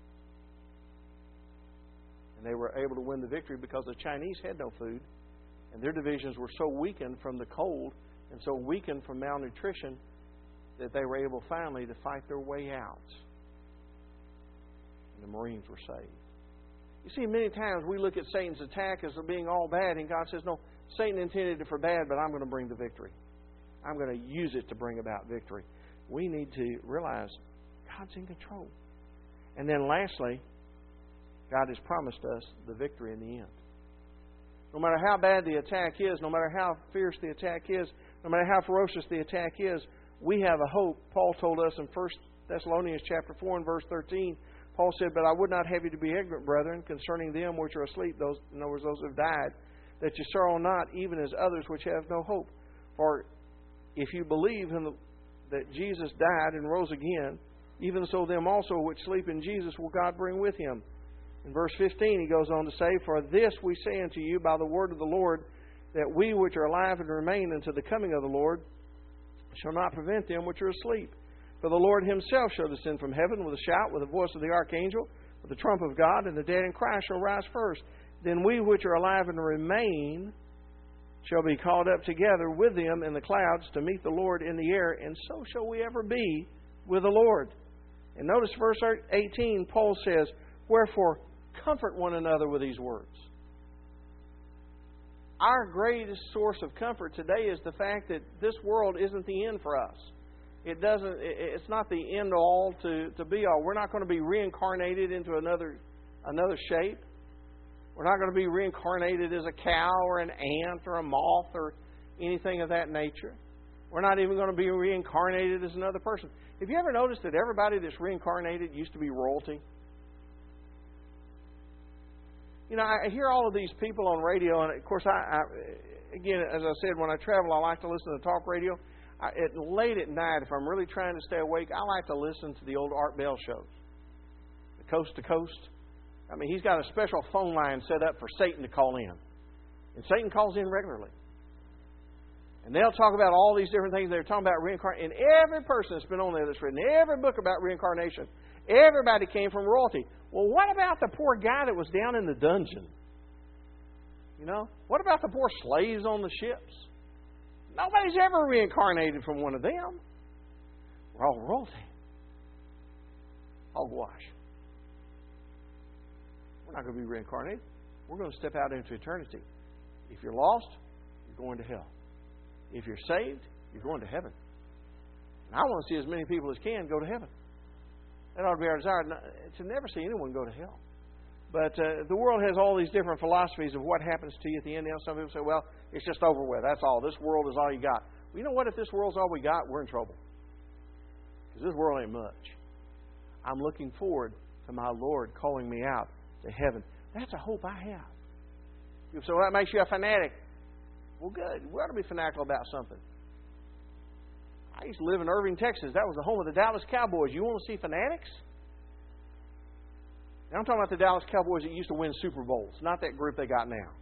And they were able to win the victory because the Chinese had no food. And their divisions were so weakened from the cold and so weakened from malnutrition that they were able finally to fight their way out. And the Marines were saved. You see, many times we look at Satan's attack as being all bad, and God says, no, Satan intended it for bad, but I'm going to bring the victory. I'm going to use it to bring about victory. We need to realize God's in control. And then lastly, God has promised us the victory in the end. No matter how bad the attack is, no matter how fierce the attack is, no matter how ferocious the attack is, we have a hope. Paul told us in First Thessalonians chapter four and verse thirteen, Paul said, but I would not have you to be ignorant, brethren, concerning them which are asleep, those, in other words, those who have died, that you sorrow not, even as others which have no hope. For if you believe in the, that Jesus died and rose again, even so them also which sleep in Jesus will God bring with Him. In verse fifteen, he goes on to say, for this we say unto you by the word of the Lord, that we which are alive and remain unto the coming of the Lord shall not prevent them which are asleep. For the Lord Himself shall descend from heaven with a shout, with the voice of the archangel, with the trump of God, and the dead in Christ shall rise first. Then we which are alive and remain shall be called up together with them in the clouds to meet the Lord in the air, and so shall we ever be with the Lord. And notice verse eighteen, Paul says, wherefore comfort one another with these words. Our greatest source of comfort today is the fact that this world isn't the end for us. It doesn't. It's not the end all to, to be all. We're not going to be reincarnated into another another shape. We're not going to be reincarnated as a cow or an ant or a moth or anything of that nature. We're not even going to be reincarnated as another person. Have you ever noticed that everybody that's reincarnated used to be royalty? You know, I hear all of these people on radio, and of course, I, I again, as I said, when I travel, I like to listen to talk radio. I, at, late at night, if I'm really trying to stay awake, I like to listen to the old Art Bell shows, the Coast to Coast. I mean, he's got a special phone line set up for Satan to call in, and Satan calls in regularly. And they'll talk about all these different things. They're talking about reincarnation. And every person that's been on there that's written every book about reincarnation, everybody came from royalty. Well, what about the poor guy that was down in the dungeon? You know? What about the poor slaves on the ships? Nobody's ever reincarnated from one of them. We're all royalty. Hogwash. We're not going to be reincarnated. We're going to step out into eternity. If you're lost, you're going to hell. If you're saved, you're going to heaven. And I want to see as many people as can go to heaven. That ought to be our desire, to never see anyone go to hell. But uh, the world has all these different philosophies of what happens to you at the end. You know, some people say, well, it's just over with. That's all. This world is all you got. Well, you know what? If this world's all we got, we're in trouble. because this world ain't much. I'm looking forward to my Lord calling me out to heaven. That's a hope I have. So that makes you a fanatic. Well, good. We ought to be fanatical about something. I used to live in Irving, Texas. That was the home of the Dallas Cowboys. You want to see fanatics? Now, I'm talking about the Dallas Cowboys that used to win Super Bowls, not that group they got now.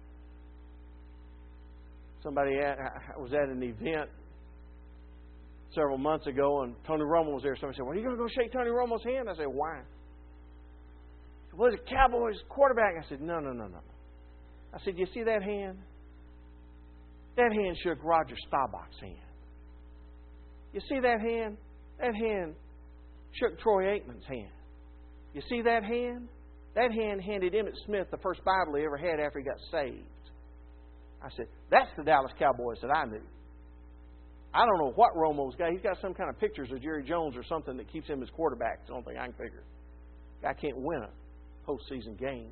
Somebody at, was at an event several months ago, and Tony Romo was there. Somebody said, well, are you going to go shake Tony Romo's hand? I said, why? Well, the Cowboys quarterback. I said, no, no, no, no. I said, you see that hand? That hand shook Roger Staubach's hand. You see that hand? That hand shook Troy Aikman's hand. You see that hand? That hand handed Emmitt Smith the first Bible he ever had after he got saved. I said, that's the Dallas Cowboys that I knew. I don't know what Romo's got. He's got some kind of pictures of Jerry Jones or something that keeps him as quarterback. It's the only thing I can figure. Guy can't win a postseason game.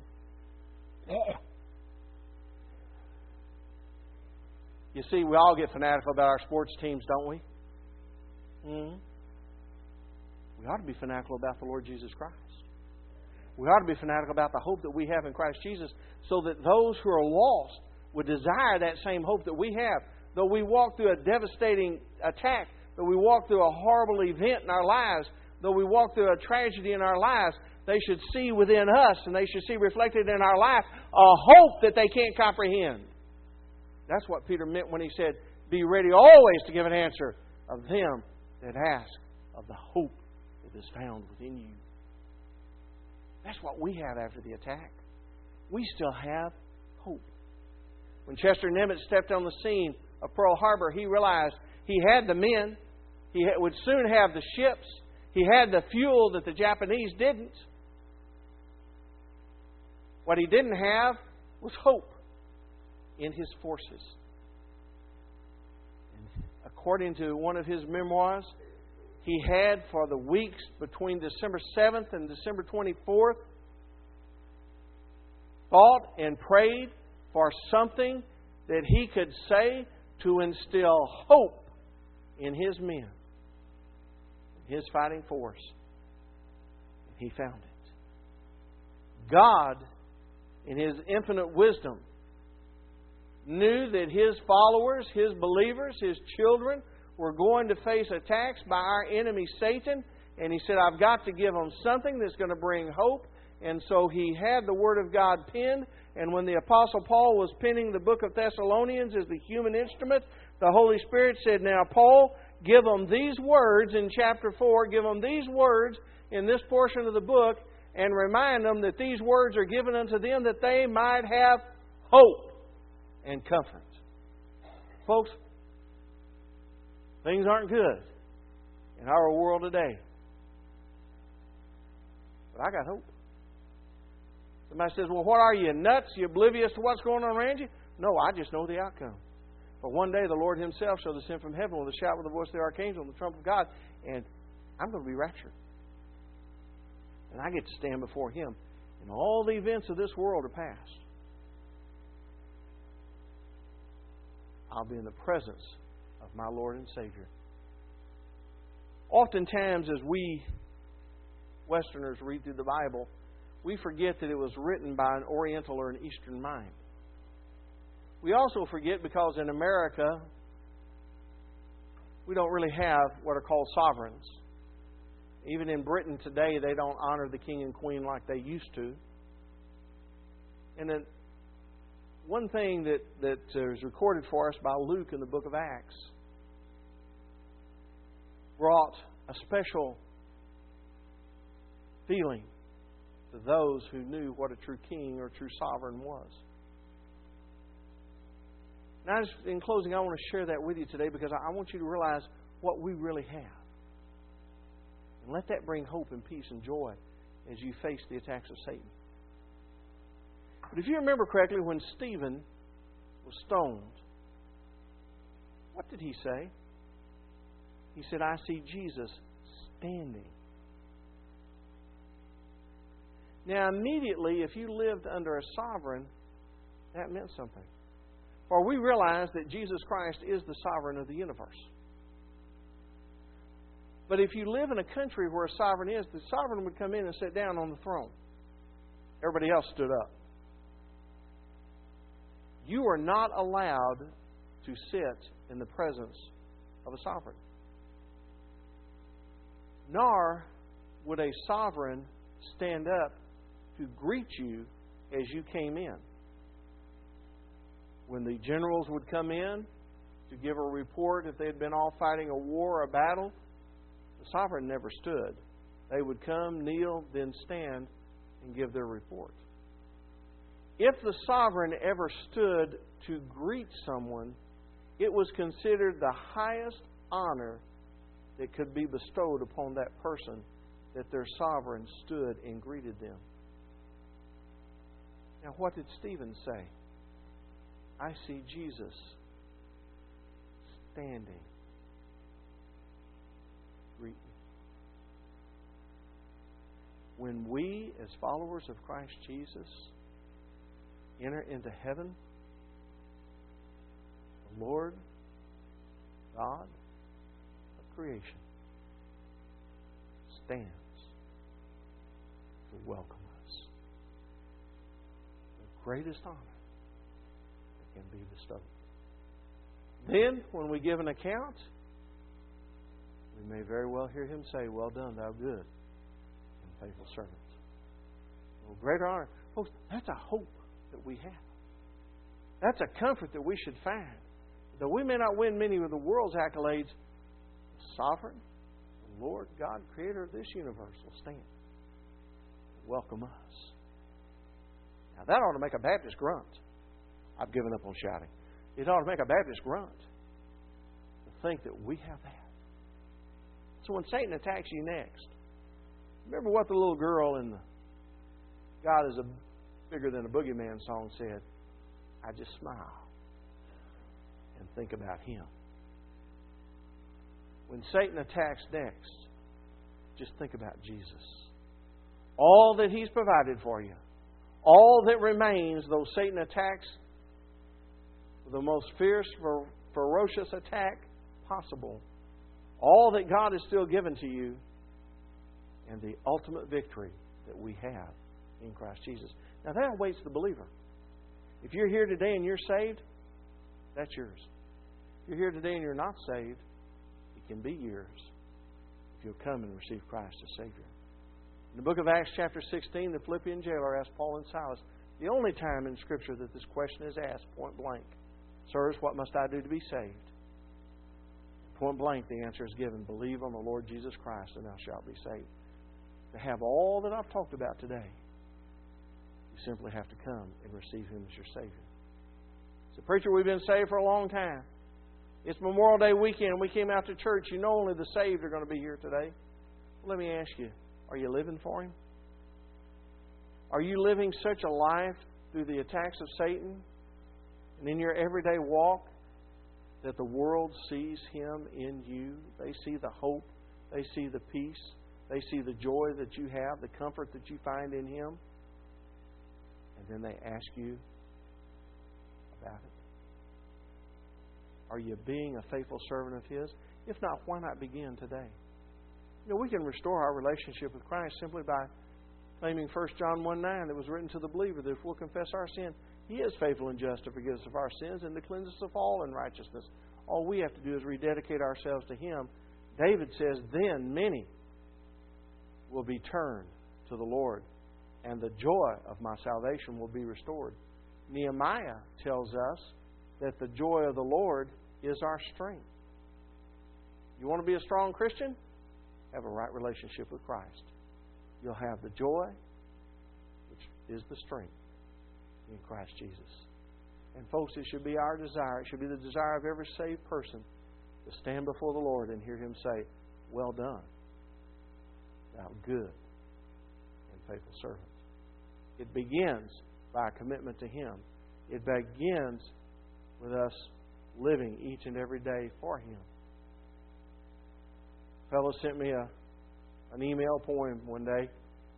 You see, we all get fanatical about our sports teams, don't we? Mm-hmm. We ought to be fanatical about the Lord Jesus Christ. We ought to be fanatical about the hope that we have in Christ Jesus, so that those who are lost would desire that same hope that we have. Though we walk through a devastating attack, though we walk through a horrible event in our lives, though we walk through a tragedy in our lives, they should see within us, and they should see reflected in our life, a hope that they can't comprehend. That's what Peter meant when he said, be ready always to give an answer of them that ask of the hope that is found within you. That's what we have after the attack. We still have hope. When Chester Nimitz stepped on the scene of Pearl Harbor, he realized he had the men. He would soon have the ships. He had the fuel that the Japanese didn't. What he didn't have was hope in his forces. And according to one of his memoirs, he had for the weeks between December seventh and December twenty-fourth thought and prayed for something that he could say to instill hope in his men, his fighting force. He found it. God, in His infinite wisdom, knew that His followers, His believers, His children were going to face attacks by our enemy Satan. And He said, I've got to give them something that's going to bring hope. And so He had the Word of God penned. And when the Apostle Paul was penning the book of Thessalonians as the human instrument, the Holy Spirit said, now Paul, give them these words in chapter four. Give them these words in this portion of the book. And remind them that these words are given unto them that they might have hope and comfort. Folks, things aren't good in our world today. But I got hope. Somebody says, well, what are you, nuts? You oblivious to what's going on around you? No, I just know the outcome. But one day the Lord Himself shall descend from heaven with a shout, with the voice of the archangel and the trump of God, and I'm going to be raptured. And I get to stand before Him. And all the events of this world are past. I'll be in the presence of my Lord and Savior. Oftentimes, as we Westerners read through the Bible, we forget that it was written by an Oriental or an Eastern mind. We also forget because in America, we don't really have what are called sovereigns. Even in Britain today, they don't honor the king and queen like they used to. And then one thing that, that is recorded for us by Luke in the book of Acts brought a special feeling to those who knew what a true king or true sovereign was. Now, just in closing, I want to share that with you today because I want you to realize what we really have. And let that bring hope and peace and joy as you face the attacks of Satan. But if you remember correctly, when Stephen was stoned, what did he say? He said, I see Jesus standing. Now, immediately, if you lived under a sovereign, that meant something. For we realize that Jesus Christ is the sovereign of the universe. But if you live in a country where a sovereign is, the sovereign would come in and sit down on the throne. Everybody else stood up. You are not allowed to sit in the presence of a sovereign. Nor would a sovereign stand up to greet you as you came in. When the generals would come in to give a report if they had been all fighting a war or a battle, the sovereign never stood. They would come, kneel, then stand and give their report. If the sovereign ever stood to greet someone, it was considered the highest honor that could be bestowed upon that person, that their sovereign stood and greeted them. Now, what did Stephen say? I see Jesus standing. Greet me. When we, as followers of Christ Jesus, enter into heaven, the Lord God of creation stands to welcome us. The greatest honor that can be bestowed. Then, when we give an account, we may very well hear Him say, well done, thou good and faithful servant. Well, greater honor. Folks, that's a hope that we have. That's a comfort that we should find. Though we may not win many of the world's accolades, the sovereign, the Lord God, creator of this universe, will stand and welcome us. Now, that ought to make a Baptist grunt. I've given up on shouting. It ought to make a Baptist grunt to think that we have that. So when Satan attacks you next, remember what the little girl in the God is a bigger than a boogeyman song said. I just smile and think about Him. When Satan attacks next, just think about Jesus. All that He's provided for you. All that remains, though Satan attacks with the most fierce, ferocious attack possible. All that God has still given to you, and the ultimate victory that we have in Christ Jesus. Now that awaits the believer. If you're here today and you're saved, that's yours. If you're here today and you're not saved, it can be yours if you'll come and receive Christ as Savior. In the book of Acts chapter sixteen, the Philippian jailer asked Paul and Silas, the only time in Scripture that this question is asked point blank, Sirs, what must I do to be saved? Point blank, the answer is given, believe on the Lord Jesus Christ and thou shalt be saved. To have all that I've talked about today, you simply have to come and receive Him as your Savior. So, preacher, we've been saved for a long time. It's Memorial Day weekend. We came out to church. You know only the saved are going to be here today. Well, let me ask you, are you living for Him? Are you living such a life through the attacks of Satan and in your everyday walk that the world sees Him in you? They see the hope. They see the peace. They see the joy that you have, the comfort that you find in Him. And then they ask you about it. Are you being a faithful servant of His? If not, why not begin today? You know, we can restore our relationship with Christ simply by claiming First John one nine that was written to the believer that if we'll confess our sin, He is faithful and just to forgive us of our sins and to cleanse us of all unrighteousness. All we have to do is rededicate ourselves to Him. David says, then many will be turned to the Lord, and the joy of my salvation will be restored. Nehemiah tells us that the joy of the Lord is our strength. You want to be a strong Christian? Have a right relationship with Christ. You'll have the joy, which is the strength, in Christ Jesus. And folks, it should be our desire, it should be the desire of every saved person to stand before the Lord and hear Him say, well done, thou good and faithful servant. It begins by a commitment to Him. It begins with us living each and every day for Him. A fellow sent me a, an email poem one day.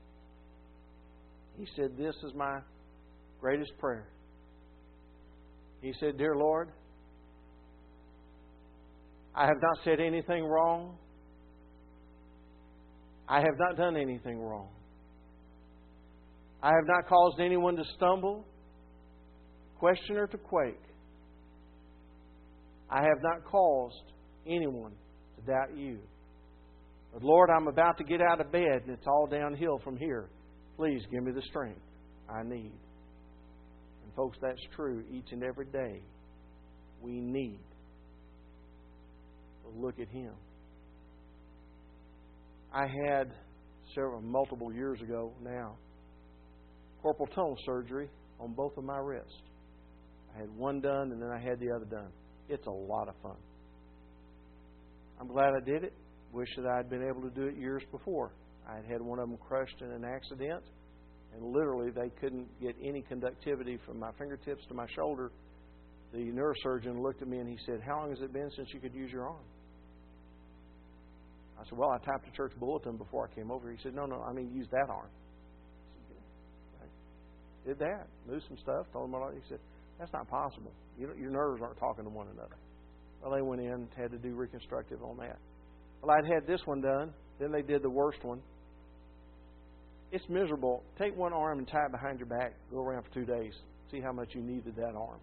He said, this is my greatest prayer. He said, dear Lord, I have not said anything wrong. I have not done anything wrong. I have not caused anyone to stumble, question, or to quake. I have not caused anyone to doubt you. But Lord, I'm about to get out of bed and it's all downhill from here. Please give me the strength I need. And folks, that's true each and every day. We need to look at Him. I had several, multiple years ago now, corporal tunnel surgery on both of my wrists. I had one done and then I had the other done. It's a lot of fun. I'm glad I did it. Wish that I had been able to do it years before. I had had one of them crushed in an accident, and literally they couldn't get any conductivity from my fingertips to my shoulder. The neurosurgeon looked at me and he said, "How long has it been since you could use your arm?" I said, "Well, I typed a church bulletin before I came over." He said, "No, no, I mean use that arm." I said, I did that, moved some stuff, told him about it. He said, "That's not possible. You know, your nerves aren't talking to one another." Well, they went in, had to do reconstructive on that. Well, I'd had this one done. Then they did the worst one. It's miserable. Take one arm and tie it behind your back. Go around for two days. See how much you needed that arm.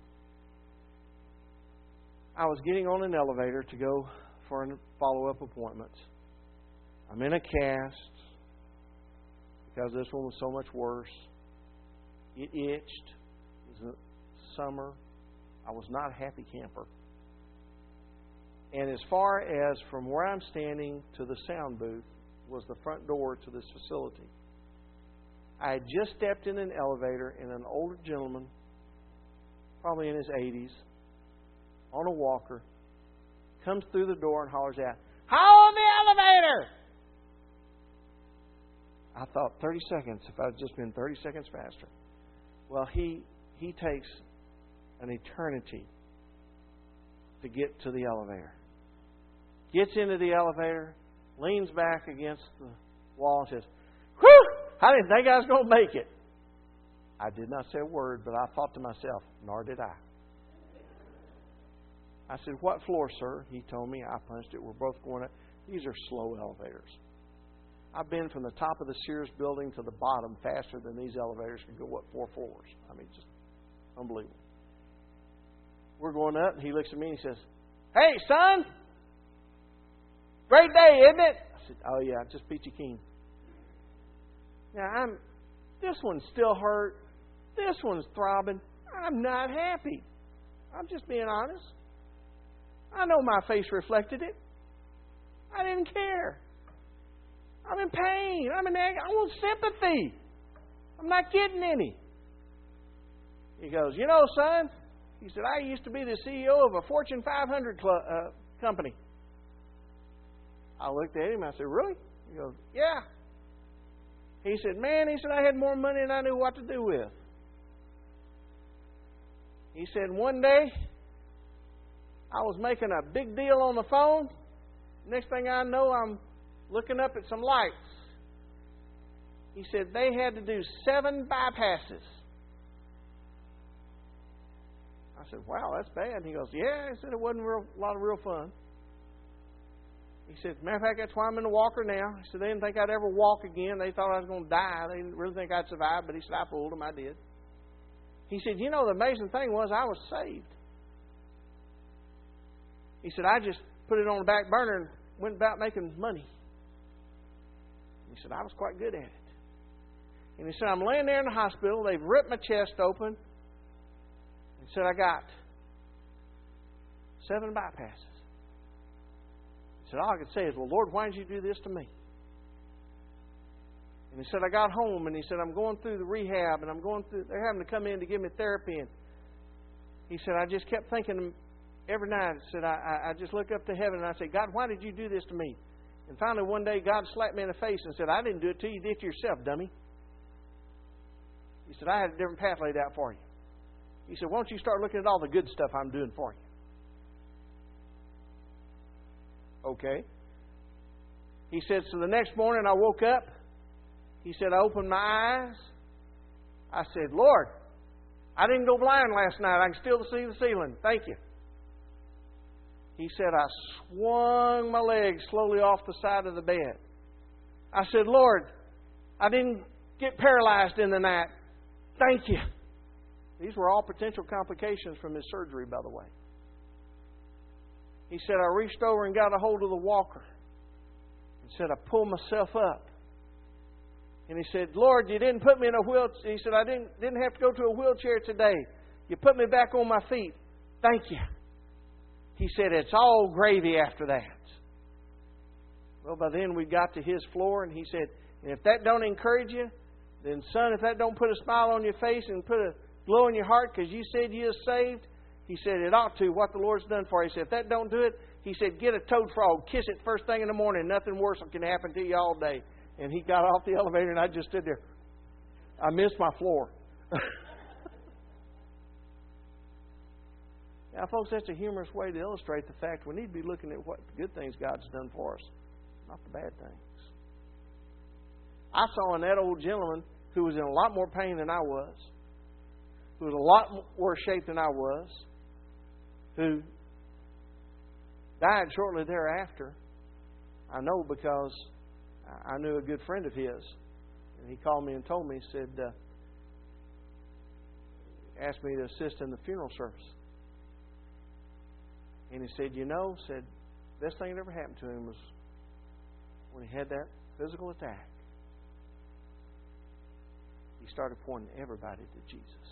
I was getting on an elevator to go for a follow-up appointment. I'm in a cast because this one was so much worse. It itched. It was summer. I was not a happy camper. And as far as from where I'm standing to the sound booth was the front door to this facility. I had just stepped in an elevator and an older gentleman, probably in his eighties, on a walker, comes through the door and hollers out, "How on the elevator?" I thought thirty seconds, if I'd just been thirty seconds faster. Well, he he takes an eternity to get to the elevator. Gets into the elevator, leans back against the wall and says, "Whew! I didn't think I was going to make it." I did not say a word, but I thought to myself, nor did I. I said, "What floor, sir?" He told me. I punched it. We're both going up. These are slow elevators. I've been from the top of the Sears building to the bottom faster than these elevators can go up four floors. I mean, just unbelievable. We're going up, and he looks at me and he says, "Hey, son, great day, isn't it?" I said, "Oh, yeah, just peachy keen." Now, I'm, this one's still hurt. This one's throbbing. I'm not happy. I'm just being honest. I know my face reflected it. I didn't care. I'm in pain. I'm in agony. I want sympathy. I'm not getting any. He goes, "You know, son," he said, "I used to be the C E O of a Fortune five hundred club, uh, company." I looked at him. I said, "Really?" He goes, "Yeah." He said, "Man," he said, "I had more money than I knew what to do with." He said, "One day, I was making a big deal on the phone. Next thing I know, I'm looking up at some lights." He said, "They had to do seven bypasses." I said, "Wow, that's bad." He goes, "Yeah." He said, "It wasn't real, a lot of real fun." He said, "Matter of fact, that's why I'm in the walker now." He said, "They didn't think I'd ever walk again. They thought I was going to die. They didn't really think I'd survive." But he said, "I fooled them. I did." He said, "You know, the amazing thing was I was saved." He said, "I just put it on the back burner and went about making money." He said, "I was quite good at it." And he said, "I'm laying there in the hospital. They've ripped my chest open." He said, "I got seven bypasses." He said, "All I could say is, 'Well, Lord, why did you do this to me?'" And he said, "I got home," and he said, "I'm going through the rehab, and I'm going through, they're having to come in to give me therapy." And he said, "I just kept thinking every night," he said, I, I just look up to heaven and I say, 'God, why did you do this to me?' And finally one day God slapped me in the face and said, 'I didn't do it to you, you did it to yourself, dummy.' He said, 'I had a different path laid out for you.' He said, 'Why don't you start looking at all the good stuff I'm doing for you?'" Okay. He said, "So the next morning I woke up. He said, I opened my eyes. I said, 'Lord, I didn't go blind last night. I can still see the ceiling. Thank you.' He said, I swung my legs slowly off the side of the bed. I said, Lord, I didn't get paralyzed in the night. Thank you. These were all potential complications from his surgery, by the way. He said, I reached over and got a hold of the walker. He said, I pulled myself up. And he said, Lord, you didn't put me in a wheelchair. He said, I didn't, didn't have to go to a wheelchair today. You put me back on my feet. Thank you. He said, it's all gravy after that. Well, by then we got to his floor, and he said, and if that don't encourage you, then son, if that don't put a smile on your face and put a glow in your heart because you said you're saved, he said, it ought to, what the Lord's done for you. He said, if that don't do it, he said, get a toad frog, kiss it first thing in the morning. Nothing worse can happen to you all day. And he got off the elevator, and I just stood there. I missed my floor. Now, folks, that's a humorous way to illustrate the fact we need to be looking at what good things God's done for us, not the bad things. I saw in that old gentleman who was in a lot more pain than I was, who was in a lot worse shape than I was, who died shortly thereafter. I know because I knew a good friend of his, and he called me and told me, he said, uh, asked me to assist in the funeral service. And he said, you know, said, best thing that ever happened to him was when he had that physical attack. He started pointing everybody to Jesus.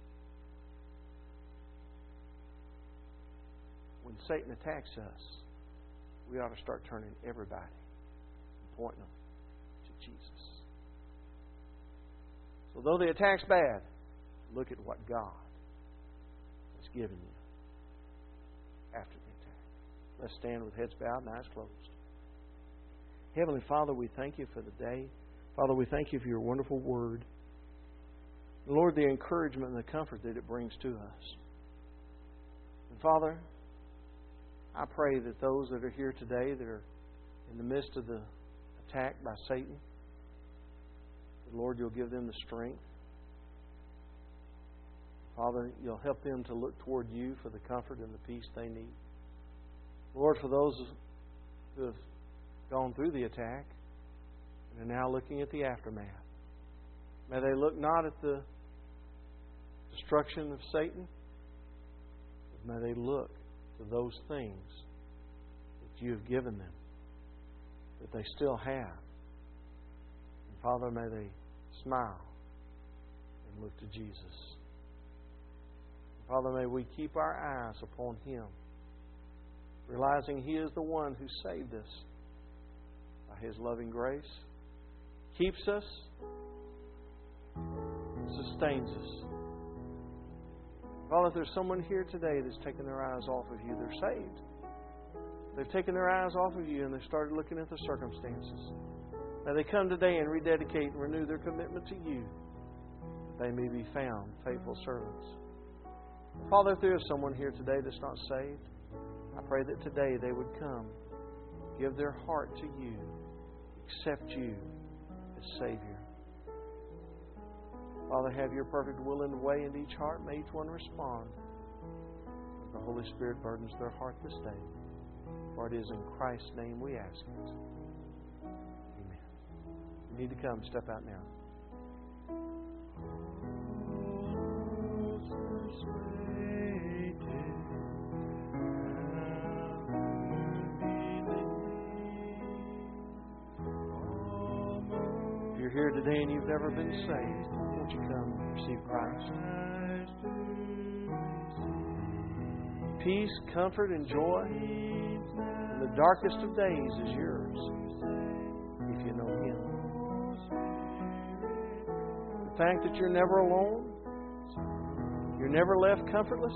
When Satan attacks us, we ought to start turning everybody and pointing them to Jesus. So though the attack's bad, look at what God has given you after the attack. Let's stand with heads bowed and eyes closed. Heavenly Father, we thank you for the day. Father, we thank you for your wonderful word. Lord, the encouragement and the comfort that it brings to us. And Father, I pray that those that are here today that are in the midst of the attack by Satan, that Lord, you'll give them the strength. Father, you'll help them to look toward you for the comfort and the peace they need. Lord, for those who have gone through the attack and are now looking at the aftermath, may they look not at the destruction of Satan, but may they look to those things that you have given them, that they still have. And Father, may they smile and look to Jesus. Father, may we keep our eyes upon Him, realizing He is the one who saved us by His loving grace, keeps us, sustains us. Father, if there's someone here today that's taken their eyes off of you, they're saved. They've taken their eyes off of you and they've started looking at the circumstances. May they come today and rededicate and renew their commitment to you, that they may be found faithful servants. Father, if there is someone here today that's not saved, I pray that today they would come, give their heart to you, accept you as Savior. Father, have your perfect will and way in each heart. May each one respond as the Holy Spirit burdens their heart this day. For it is in Christ's name we ask it. Amen. You need to come. Step out now. If you're here today and you've never been saved, won't you come and receive Christ? Peace, comfort, and joy in the darkest of days is yours if you know Him. The fact that you're never alone, you're never left comfortless,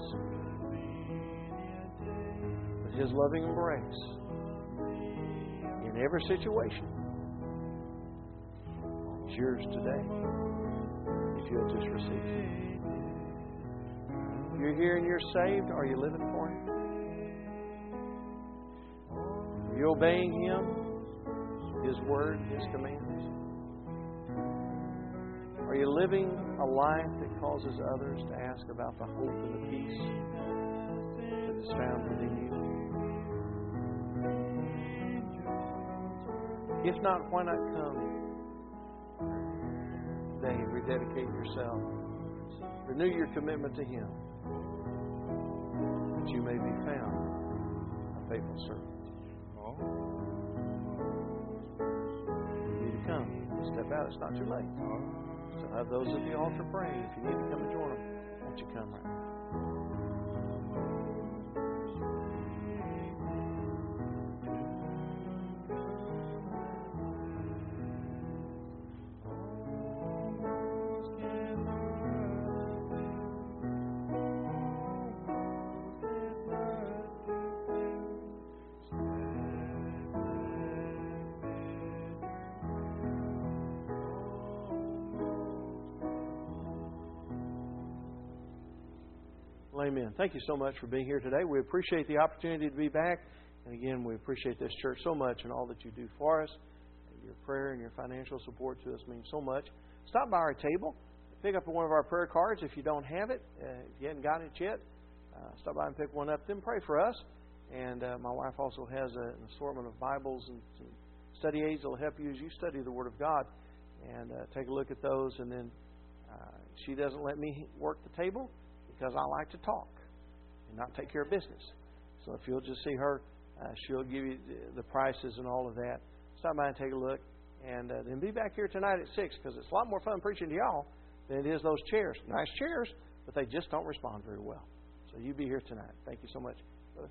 but His loving embrace in every situation is yours today if you'll just receive Him. If you're here and you're saved, are you living for Him? Are you obeying Him, His Word, His commands? Are you living a life that causes others to ask about the hope and the peace that is found within you? If not, why not come today and rededicate yourself? Renew your commitment to Him, that you may be found a faithful servant. You need to come. Step out. It's not too late. Still have those at the altar praying. If you need to come and join them, won't you come right now? Amen. Thank you so much for being here today. We appreciate the opportunity to be back. And again, we appreciate this church so much and all that you do for us. Your prayer and your financial support to us means so much. Stop by our table. Pick up one of our prayer cards if you don't have it. Uh, if you haven't gotten it yet, uh, stop by and pick one up. Then pray for us. And uh, my wife also has a, an assortment of Bibles and some study aids that will help you as you study the Word of God. And uh, take a look at those. And then uh, she doesn't let me work the table, because I like to talk and not take care of business. So if you'll just see her, uh, she'll give you the prices and all of that. Stop by and take a look. And uh, then be back here tonight at six, because it's a lot more fun preaching to y'all than it is those chairs. Nice chairs, but they just don't respond very well. So you be here tonight. Thank you so much. Brother.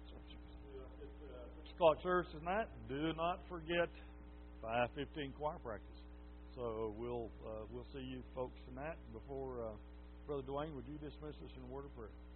six o'clock service tonight. Do not forget five fifteen choir practice. So we'll uh, we'll see you folks tonight. Before uh, Brother Dwayne, would you dismiss us in a word of prayer?